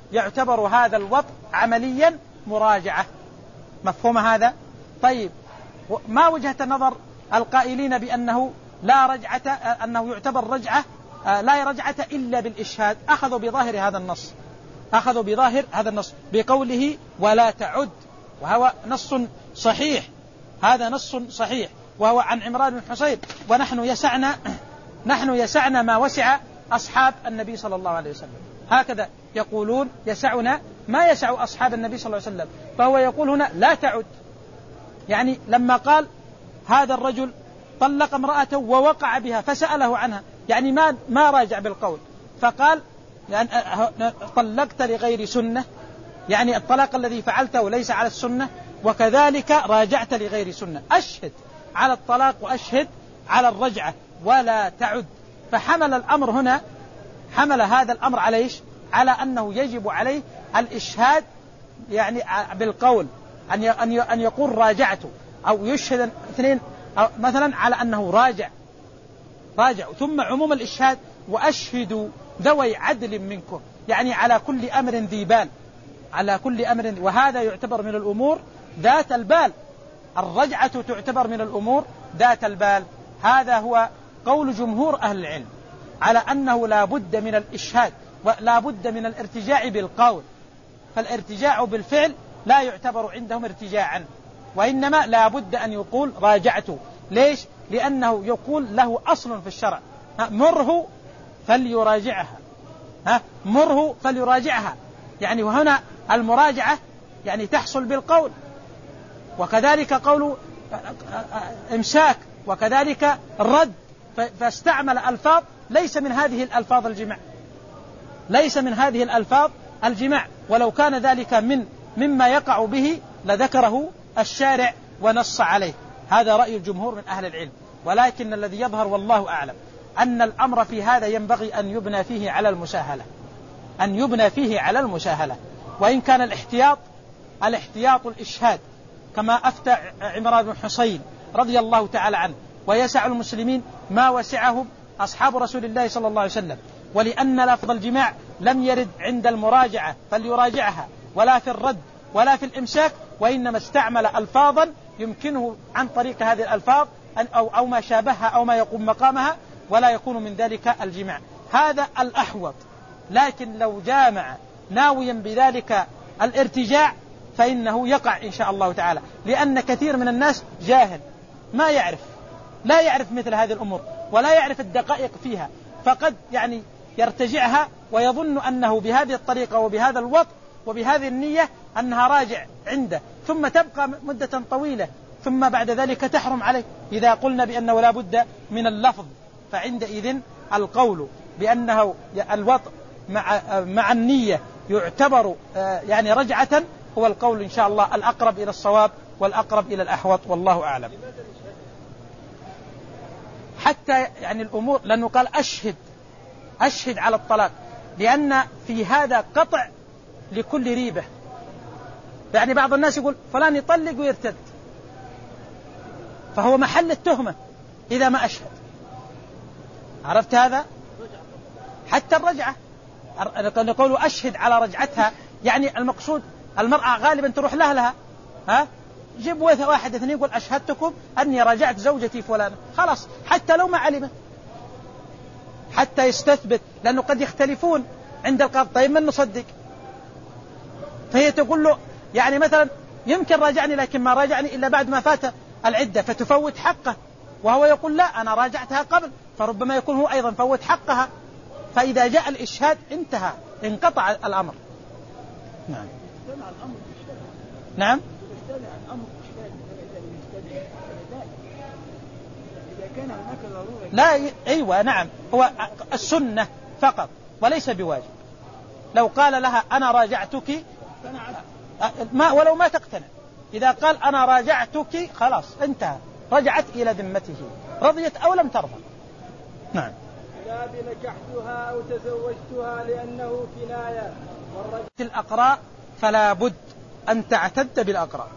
يعتبر هذا الوطء عمليا مراجعة. مفهوم هذا؟ طيب، ما وجهة النظر القائلين بأنه لا رجعة، أنه يعتبر رجعة لا رجعة إلا بالإشهاد؟ أخذوا بظاهر هذا النص، أخذوا بظاهر هذا النص بقوله ولا تعد، وهو نص صحيح، هذا نص صحيح، وهو عن عمران بن حصين، ونحن يسعنا نحن يسعنا ما وسع أصحاب النبي صلى الله عليه وسلم، هكذا يقولون يسعنا ما يسع أصحاب النبي صلى الله عليه وسلم. فهو يقول هنا لا تعد، يعني لما قال هذا الرجل طلق امرأته ووقع بها فسأله عنها، يعني ما ما راجع بالقول، فقال يعني طلقت لغير سنة، يعني الطلاق الذي فعلته ليس على السنة، وكذلك راجعت لغير سنة، أشهد على الطلاق وأشهد على الرجعة ولا تعد. فحمل الأمر هنا، حمل هذا الأمر على إيش؟ على أنه يجب عليه الإشهاد يعني بالقول، أن أن يقول راجعته، أو يشهد اثنين أو مثلا على أنه راجع راجع ثم عموم الإشهاد وأشهدوا ذوي عدل منكم، يعني على كل أمر ذي بال، على كل أمر، وهذا يعتبر من الأمور ذات البال، الرجعة تعتبر من الأمور ذات البال. هذا هو قول جمهور أهل العلم على أنه لا بد من الإشهاد ولا بد من الارتجاع بالقول، فالارتجاع بالفعل لا يعتبر عندهم ارتجاعا، وإنما لا بد أن يقول راجعته. ليش؟ لأنه يقول له أصل في الشرع، مره فليراجعها، ها مره فليراجعها، يعني وهنا المراجعة يعني تحصل بالقول، وكذلك قول إمساك، وكذلك الرد، فاستعمل ألفاظ ليس من هذه الألفاظ الجماع، ليس من هذه الألفاظ الجماع، ولو كان ذلك من مما يقع به لذكره الشارع ونص عليه. هذا رأي الجمهور من أهل العلم، ولكن الذي يظهر والله أعلم أن الأمر في هذا ينبغي أن يبنى فيه على المساهلة، أن يبنى فيه على المساهلة، وإن كان الاحتياط الاحتياط الإشهاد كما أفتى عمران بن حصين رضي الله تعالى عنه، ويسع المسلمين ما وسعهم أصحاب رسول الله صلى الله عليه وسلم، ولأن لفظ الجماع لم يرد عند المراجعة فليراجعها، ولا في الرد ولا في الإمساك، وإنما استعمل ألفاظا يمكنه عن طريق هذه الألفاظ أو, أو ما شابهها أو ما يقوم مقامها، ولا يكون من ذلك الجماع. هذا الأحوط، لكن لو جامع ناويا بذلك الارتجاع فإنه يقع إن شاء الله تعالى، لأن كثير من الناس جاهل ما يعرف، لا يعرف مثل هذه الأمور ولا يعرف الدقائق فيها، فقد يعني يرتجعها ويظن أنه بهذه الطريقة وبهذا الوضع وبهذه النية أنها راجع عنده، ثم تبقى مدة طويلة، ثم بعد ذلك تحرم عليه. إذا قلنا بأنه لا بد من اللفظ فعندئذ القول بأنه الوضع مع, مع النية يعتبر يعني رجعة هو القول إن شاء الله الأقرب إلى الصواب والأقرب إلى الأحوط، والله أعلم. حتى يعني الأمور، لأنه قال أشهد أشهد على الطلاق، لأن في هذا قطع لكل ريبة، يعني بعض الناس يقول فلان يطلق ويرتد، فهو محل التهمة إذا ما أشهد. عرفت هذا؟ حتى الرجعة نقول أشهد على رجعتها، يعني المقصود المرأة غالبا تروح لها لها ها جيب واحد اثنين يقول أشهدتكم أني راجعت زوجتي فلانة، خلاص حتى لو ما علمت، حتى يستثبت، لأنه قد يختلفون عند القاضي. طيب من نصدق؟ فهي تقول له يعني مثلا يمكن راجعني لكن ما راجعني إلا بعد ما فات العدة، فتفوت حقه، وهو يقول لا أنا راجعتها قبل، فربما يكون هو أيضا فوت حقها، فإذا جاء الإشهاد انتهى، انقطع الأمر. نعم نعم لا أيوة نعم، هو السنة فقط وليس بواجب. لو قال لها أنا راجعتك ما ولو ما تقتنع، إذا قال أنا راجعتك خلاص انتهى، رجعت إلى ذمته، رضيت أو لم ترضى. نعم. لا بنكحتها أو تزوجتها لأنه كناية. والرجل الأقراء فلا بد أن تعتد بالأقراء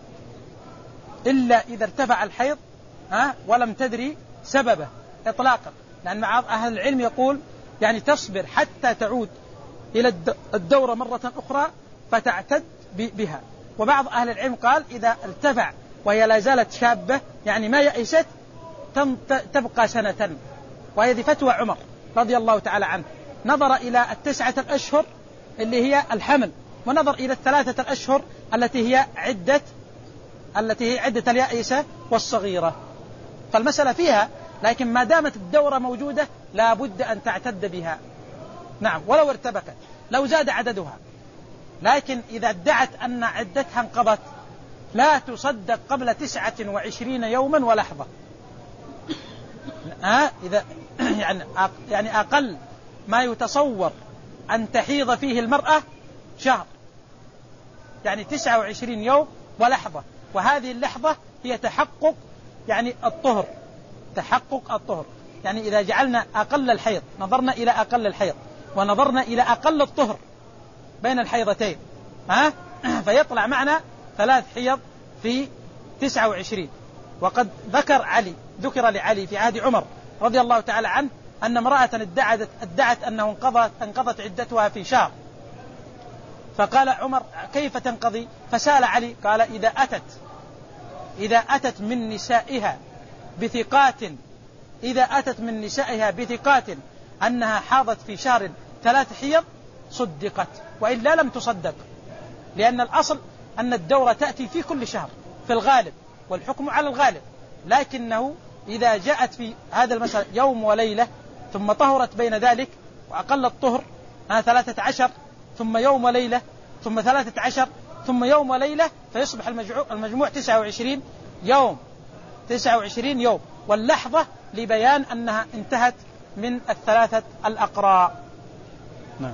إلا إذا ارتفع الحيض ها ولم تدري سببه إطلاقا، لأن بعض أهل العلم يقول يعني تصبر حتى تعود إلى الدورة مرة أخرى فتعتد بها. وبعض أهل العلم قال إذا ارتفع وهي لا زالت شابة يعني ما يأست تبقى سنة، وهذه فتوى عمر رضي الله تعالى عنه، نظر إلى التسعة الأشهر اللي هي الحمل، ونظر إلى الثلاثة الأشهر التي هي عدة التي هي عدة اليائسة والصغيرة. فالمسألة فيها، لكن ما دامت الدورة موجودة لا بد أن تعتد بها. نعم، ولو ارتبكت لو زاد عددها، لكن إذا ادعت أن عدتها انقضت لا تصدق قبل تسعة وعشرين يوما ولحظة. آه إذا يعني يعني أقل ما يتصور أن تحيض فيه المرأة شهر، يعني تسعة وعشرين يوم ولحظة، وهذه اللحظة هي تحقق يعني الطهر، تحقق الطهر. يعني إذا جعلنا أقل الحيض، نظرنا إلى أقل الحيض ونظرنا إلى أقل الطهر بين الحيضتين، ها فيطلع معنا ثلاث حيض في تسعة وعشرين. وقد ذكر علي ذكر لعلي في عهد عمر رضي الله تعالى عنه أن امرأة ادعت, ادعت أنه انقضت, انقضت عدتها في شهر، فقال عمر كيف تنقضي؟ فسأل علي قال إذا أتت إذا أتت من نسائها بثقات إذا أتت من نسائها بثقات أنها حاضت في شهر ثلاث حيض صدقت، وإلا لم تصدق، لأن الأصل أن الدورة تأتي في كل شهر في الغالب، والحكم على الغالب، لكنه إذا جاءت في هذا المسألة يوم وليلة ثم طهرت بين ذلك وأقل الطهر ثلاثة عشر ثم يوم وليلة ثم ثلاثة عشر ثم يوم وليلة، فيصبح المجموع تسعة وعشرين يوم تسعة وعشرين يوم، واللحظة لبيان أنها انتهت من الثلاثة الأقراء. نعم.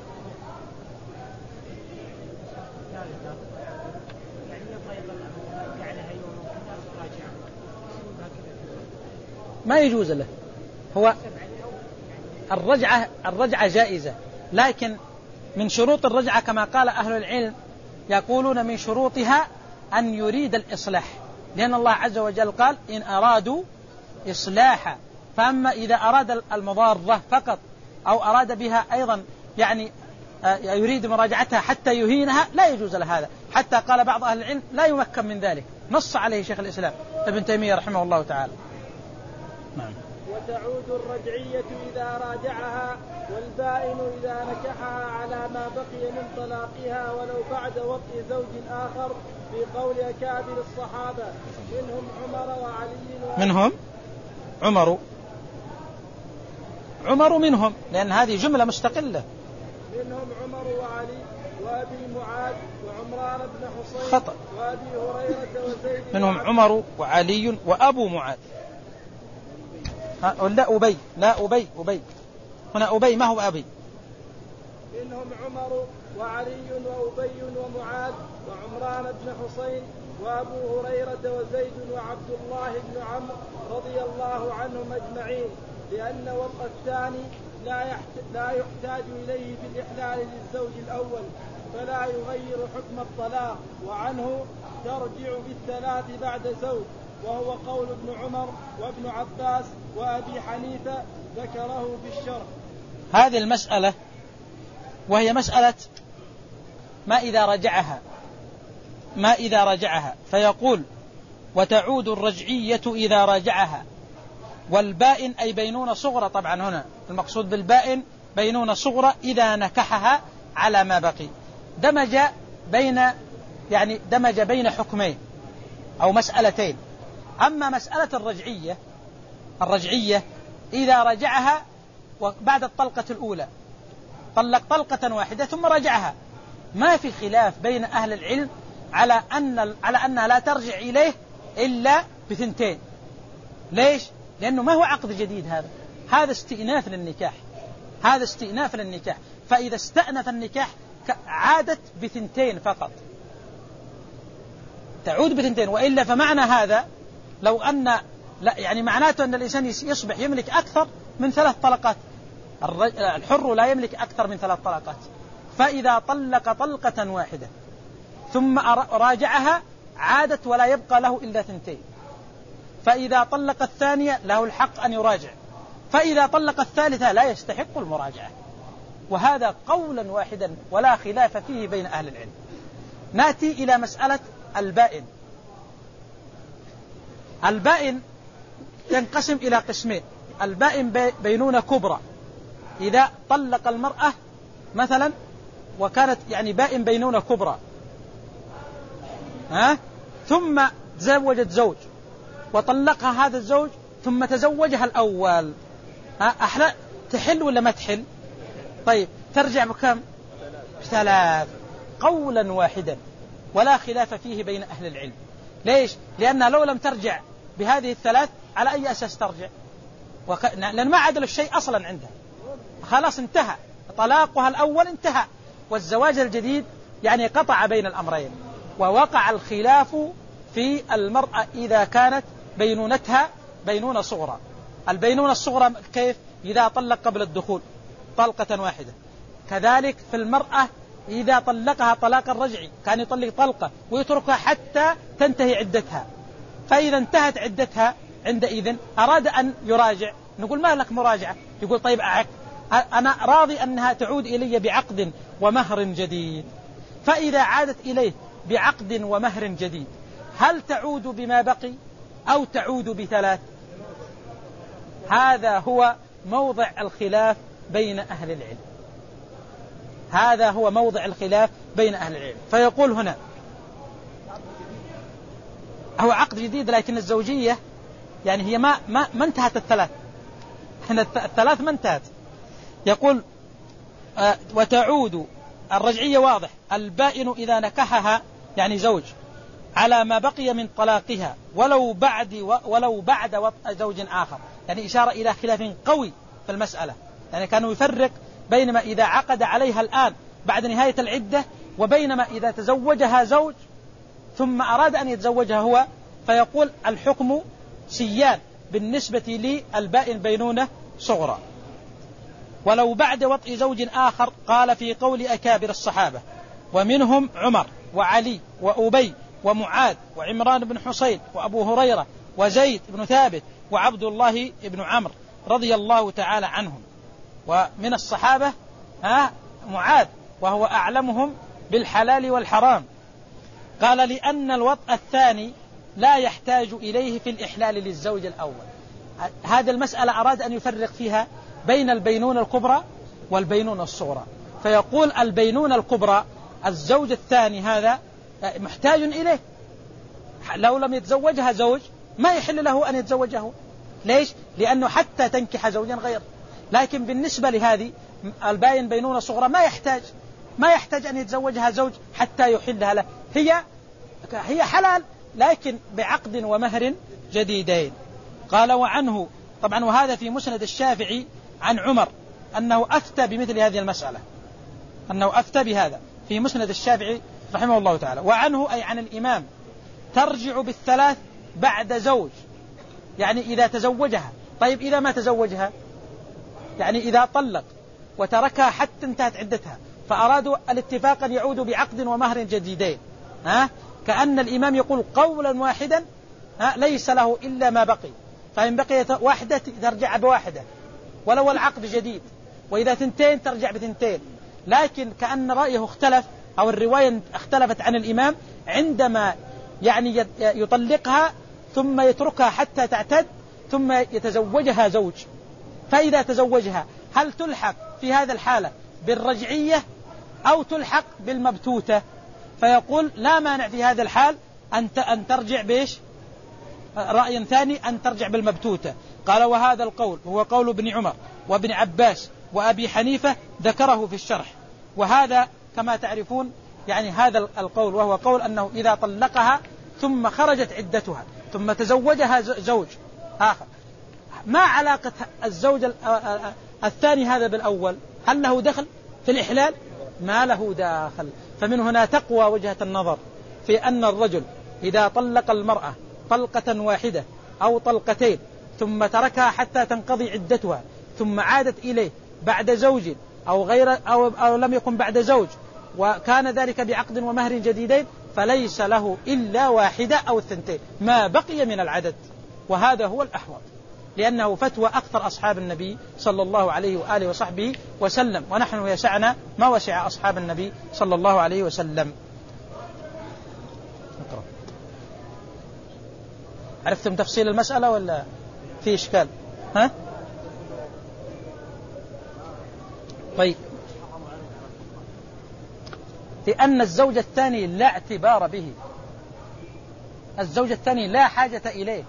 ما يجوز له، هو الرجعة الرجعة جائزة، لكن من شروط الرجعة كما قال أهل العلم يقولون من شروطها أن يريد الإصلاح، لأن الله عز وجل قال إن أرادوا إصلاحا. فأما إذا أراد المضارة فقط أو أراد بها أيضا يعني يريد مراجعتها حتى يهينها لا يجوز له هذا، حتى قال بعض أهل العلم لا يمكن من ذلك، نص عليه شيخ الإسلام ابن تيمية رحمه الله تعالى. نعم. وتعود الرجعية إذا راجعها، والبائن إذا نكحها على ما بقي من طلاقها ولو بعد وطء زوج آخر، في قول أكابر الصحابة منهم عمر وعلي. منهم عمر عمر منهم، لأن هذه جملة مستقلة. منهم عمر وعلي وأبي معاذ وعمران بن حصين خطأ. وأبي هريرة وزيد. منهم عمر وعلي وأبو معاذ. لا أبي لا أبي أبي هنا أبي ما هو أبي. منهم عمر وعلي وأبي ومعاذ وعمران بن حصين وأبو هريرة وزيد وعبد الله بن عمرو رضي الله عنهم أجمعين، لأن وطء الثاني لا يحتاج إليه في الإحلال للزوج الأول، فلا يغير حكم الطلاق، وعنه ترجع بالثلاث بعد زوج، وهو قول ابن عمر وابن عباس وأبي حنيفة ذكره في الشرح. هذه المسألة وهي مسألة ما إذا رجعها ما إذا رجعها فيقول وتعود الرجعية إذا رجعها، والبائن أي بينونة صغرى، طبعا هنا المقصود بالبائن بينونة صغرى إذا نكحها على ما بقي، دمج بين يعني دمج بين حكمين أو مسألتين. أما مسألة الرجعية الرجعية إذا رجعها وبعد الطلقة الأولى طلق طلقة واحدة ثم رجعها، ما في خلاف بين أهل العلم على أن على أنها لا ترجع إليه إلا بثنتين. ليش؟ لأنه ما هو عقد جديد، هذا هذا استئناف للنكاح هذا استئناف للنكاح فإذا استأنف النكاح عادت بثنتين فقط، تعود بثنتين. وإلا فمعنى هذا لو أن لا يعني معناته أن الإنسان يصبح يملك أكثر من ثلاث طلقات، الحر لا يملك أكثر من ثلاث طلقات، فإذا طلق طلقة واحدة ثم راجعها عادت ولا يبقى له إلا ثنتين، فإذا طلق الثانية له الحق أن يراجع، فإذا طلق الثالثة لا يستحق المراجعة. وهذا قولا واحدا ولا خلاف فيه بين أهل العلم. نأتي إلى مسألة البائن. البائن ينقسم إلى قسمين. البائن بينونة كبرى، إذا طلق المرأة مثلا وكانت يعني بائن بينونة كبرى ها ثم تزوجت زوج وطلقها هذا الزوج ثم تزوجها الأول، ها أحلى تحل ولا ما تحل؟ طيب ترجع بكم؟ ثلاث، قولا واحدا ولا خلاف فيه بين أهل العلم. ليش؟ لأنها لو لم ترجع بهذه الثلاث على أي أساس ترجع؟ وك... لأن ما عدل الشيء أصلا عندها، خلاص انتهى طلاقها الأول انتهى، والزواج الجديد يعني قطع بين الأمرين. ووقع الخلاف في المرأة إذا كانت بينونتها بينونة صغرى. البينونة الصغرى كيف؟ إذا طلق قبل الدخول طلقة واحدة. كذلك في المرأة إذا طلقها طلاقا رجعي، كان يطلق طلقة ويتركها حتى تنتهي عدتها، فإذا انتهت عدتها عندئذ أراد أن يراجع، نقول ما لك مراجعة، يقول طيب أعك أنا راضي أنها تعود إلي بعقد ومهر جديد. فإذا عادت إليه بعقد ومهر جديد هل تعود بما بقي أو تعود بثلاث؟ هذا هو موضع الخلاف بين أهل العلم، هذا هو موضع الخلاف بين أهل العلم. فيقول هنا هو عقد جديد، لكن الزوجية يعني هي ما ما, ما انتهت الثلاث، هنا الثلاث ما انتهت. يقول آه وتعود الرجعية واضح، البائن إذا نكحها يعني زوج على ما بقي من طلاقها ولو بعد ولو بعد وطء زوج آخر، يعني إشارة إلى خلاف قوي في المسألة. يعني كانوا يفرق بينما إذا عقد عليها الآن بعد نهاية العدة وبينما إذا تزوجها زوج ثم أراد أن يتزوجها هو، فيقول الحكم سيان بالنسبة للبائن بينونة صغرى. ولو بعد وطء زوج آخر قال في قول أكابر الصحابة ومنهم عمر وعلي وأبي ومعاذ وعمران بن حسين وأبو هريرة وزيد بن ثابت وعبد الله بن عمرو رضي الله تعالى عنهم. ومن الصحابة ها معاذ وهو أعلمهم بالحلال والحرام، قال لأن الوطء الثاني لا يحتاج إليه في الإحلال للزوج الأول. هذا المسألة أراد أن يفرق فيها بين البينونة الكبرى والبينونة الصغرى، فيقول البينونة الكبرى الزوج الثاني هذا محتاج إليه، لو لم يتزوجها زوج ما يحل له أن يتزوجه. ليش؟ لأنه حتى تنكح زوجا غير. لكن بالنسبة لهذه الباين بينونة صغرى ما يحتاج ما يحتاج أن يتزوجها زوج حتى يحلها له، هي هي حلال لكن بعقد ومهر جديدين. قال وعنه طبعا، وهذا في مسند الشافعي عن عمر أنه أفتى بمثل هذه المسألة، أنه أفتى بهذا في مسند الشافعي رحمه الله تعالى. وعنه أي عن الإمام ترجع بالثلاث بعد زوج، يعني إذا تزوجها. طيب إذا ما تزوجها، يعني إذا طلق وتركها حتى انتهت عدتها فأرادوا الاتفاق أن يعودوا بعقد ومهر جديدين، ها كأن الإمام يقول قولا واحدا ها ليس له إلا ما بقي، فإن بقيت واحدة ترجع بواحدة ولو العقد جديد، وإذا ثنتين ترجع بثنتين. لكن كأن رأيه اختلف أو الرواية اختلفت عن الإمام عندما يعني يطلقها ثم يتركها حتى تعتد ثم يتزوجها زوج. فإذا تزوجها هل تلحق في هذا الحالة بالرجعية أو تلحق بالمبتوتة؟ فيقول لا مانع في هذا الحال أن ترجع بإيش؟ رأي ثاني أن ترجع بالمبتوتة. قال وهذا القول هو قول ابن عمر وابن عباس وأبي حنيفة ذكره في الشرح. وهذا كما تعرفون يعني هذا القول وهو قول أنه إذا طلقها ثم خرجت عدتها ثم تزوجها زوج آخر، ما علاقة الزوج الثاني هذا بالأول؟ هل له دخل في الإحلال؟ ما له داخل. فمن هنا تقوى وجهة النظر في أن الرجل إذا طلق المرأة طلقة واحدة أو طلقتين ثم تركها حتى تنقضي عدتها ثم عادت إليه بعد زوج أو غير أو, أو لم يكن بعد زوج وكان ذلك بعقد ومهر جديدين فليس له إلا واحدة أو الثنتين ما بقي من العدد، وهذا هو الأحوط. لأنه فتوى أكثر أصحاب النبي صلى الله عليه وآله وصحبه وسلم، ونحن يسعنا ما وسع أصحاب النبي صلى الله عليه وسلم. اقرأ. عرفتم تفصيل المسألة ولا في إشكال؟ ها؟ طيب، لأن الزوج الثاني لا اعتبار به، الزوج الثاني لا حاجة إليه،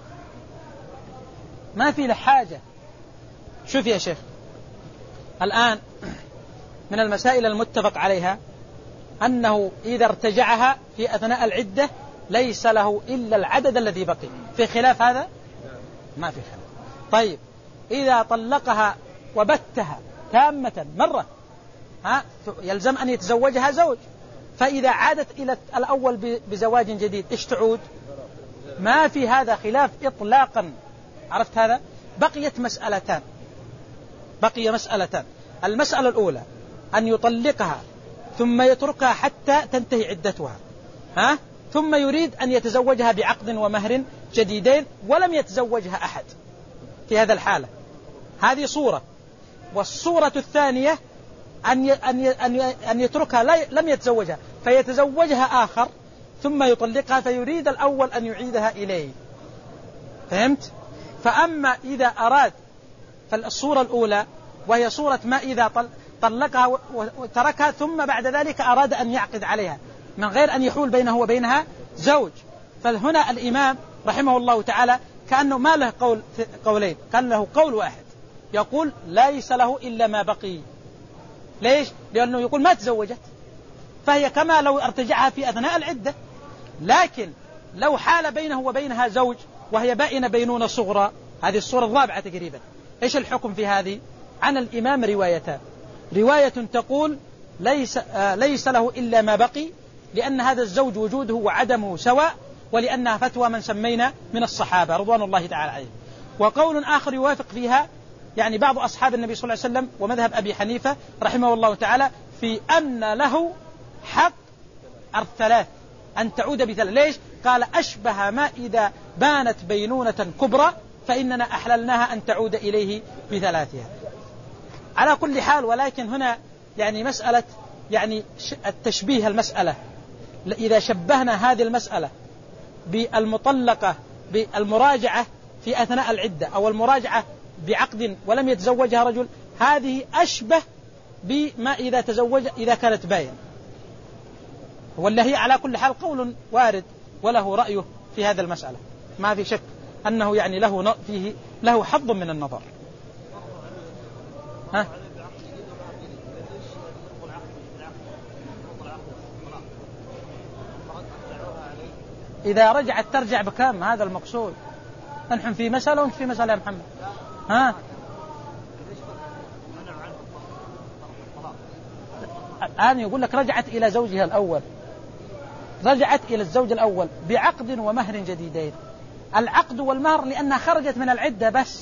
ما في له حاجة. شوف يا شيخ، الآن من المسائل المتفق عليها أنه إذا ارتجعها في أثناء العدة ليس له إلا العدد الذي بقي. في خلاف هذا؟ ما في خلاف. طيب، إذا طلقها وبتها تامة مرة، ها يلزم أن يتزوجها زوج، فإذا عادت إلى الأول بزواج جديد إيش تعود؟ ما في هذا خلاف إطلاقا. عرفت هذا؟ بقيت مسألتان، بقي مسألتان. المسألة الأولى أن يطلقها ثم يتركها حتى تنتهي عدتها، ها؟ ثم يريد أن يتزوجها بعقد ومهر جديدين ولم يتزوجها أحد. في هذا الحالة هذه صورة. والصورة الثانية أن أن أن أن يتركها لم يتزوجها فيتزوجها آخر ثم يطلقها فيريد الأول أن يعيدها إليه. فهمت؟ فأما إذا أراد، فالصورة الأولى وهي صورة ما إذا طلقها وتركها ثم بعد ذلك أراد أن يعقد عليها من غير أن يحول بينه وبينها زوج. فهنا الإمام رحمه الله تعالى كأنه ما له قول قولين، كان له قول واحد، يقول ليس له إلا ما بقي. ليش؟ لأنه يقول ما تزوجت، فهي كما لو ارتجعها في أثناء العدة. لكن لو حال بينه وبينها زوج وهي بائنة بينونة صغرى، هذه الصورة الرابعة تقريبا، إيش الحكم في هذه؟ عن الإمام روايتان. رواية تقول ليس, آه ليس له إلا ما بقي، لأن هذا الزوج وجوده وعدمه سواء، ولأنها فتوى من سمينا من الصحابة رضوان الله تعالى عليهم. وقول آخر يوافق فيها يعني بعض أصحاب النبي صلى الله عليه وسلم ومذهب أبي حنيفة رحمه الله تعالى في أن له حق الثلاث، أن تعود بثلاث. ليش؟ قال أشبه ما إذا بانت بينونة كبرى فإننا أحللناها أن تعود إليه بثلاثها. على كل حال، ولكن هنا يعني مسألة يعني التشبيه المسألة، إذا شبهنا هذه المسألة بالمطلقة بالمراجعة في أثناء العدة أو المراجعة بعقد ولم يتزوجها رجل، هذه أشبه بما إذا تزوج إذا كانت باين. ولا هي على كل حال قول وارد وله رأيه في هذا المسألة، ما في شك أنه يعني له فيه له حظ من النظر. ها؟ إذا رجعت ترجع بكام؟ هذا المقصود. نحن في مسألة وانت في مسألة يا محمد. ها؟ الآن يقول لك رجعت إلى زوجها الأول، رجعت إلى الزوج الأول بعقد ومهر جديدين. العقد والمهر لأنها خرجت من العدة بس.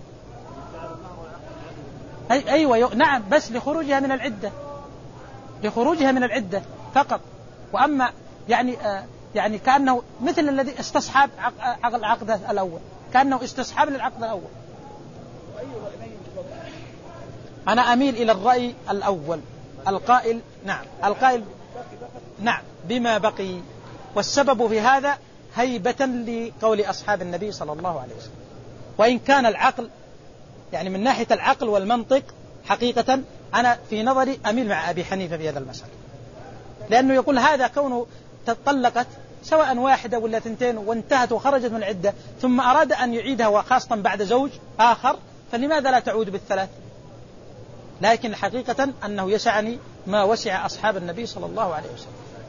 أي أيوة نعم، بس لخروجها من العدة، لخروجها من العدة فقط. وأما يعني آه يعني كأنه مثل الذي استصحاب العقد الأول، كأنه استصحاب للعقد الأول. أنا أميل إلى الرأي الأول القائل نعم القائل نعم بما بقي. والسبب في هذا هيبة لقول أصحاب النبي صلى الله عليه وسلم. وإن كان العقل يعني من ناحية العقل والمنطق حقيقة أنا في نظري أميل مع أبي حنيفة في هذا المسألة، لأنه يقول هذا كونه تطلقت سواء واحدة ولا ثنتين وانتهت وخرجت من العدة ثم أراد أن يعيدها وخاصة بعد زوج آخر، فلماذا لا تعود بالثلاث؟ لكن حقيقة أنه يسعني ما وسع أصحاب النبي صلى الله عليه وسلم.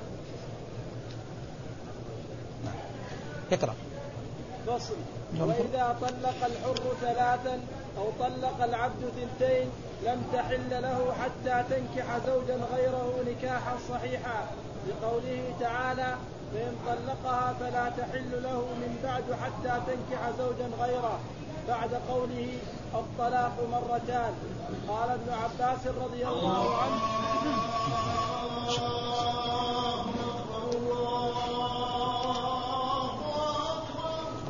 اقرأ. فصل. وإذا طلق الحر ثلاثا أو طلق العبد ثنتين لم تحل له حتى تنكح زوجا غيره نكاحا صحيحا، لقوله تعالى فإن طلقها فلا تحل له من بعد حتى تنكح زوجا غيره، بعد قوله الطلاق مرتان. قال ابن عباس رضي الله عنه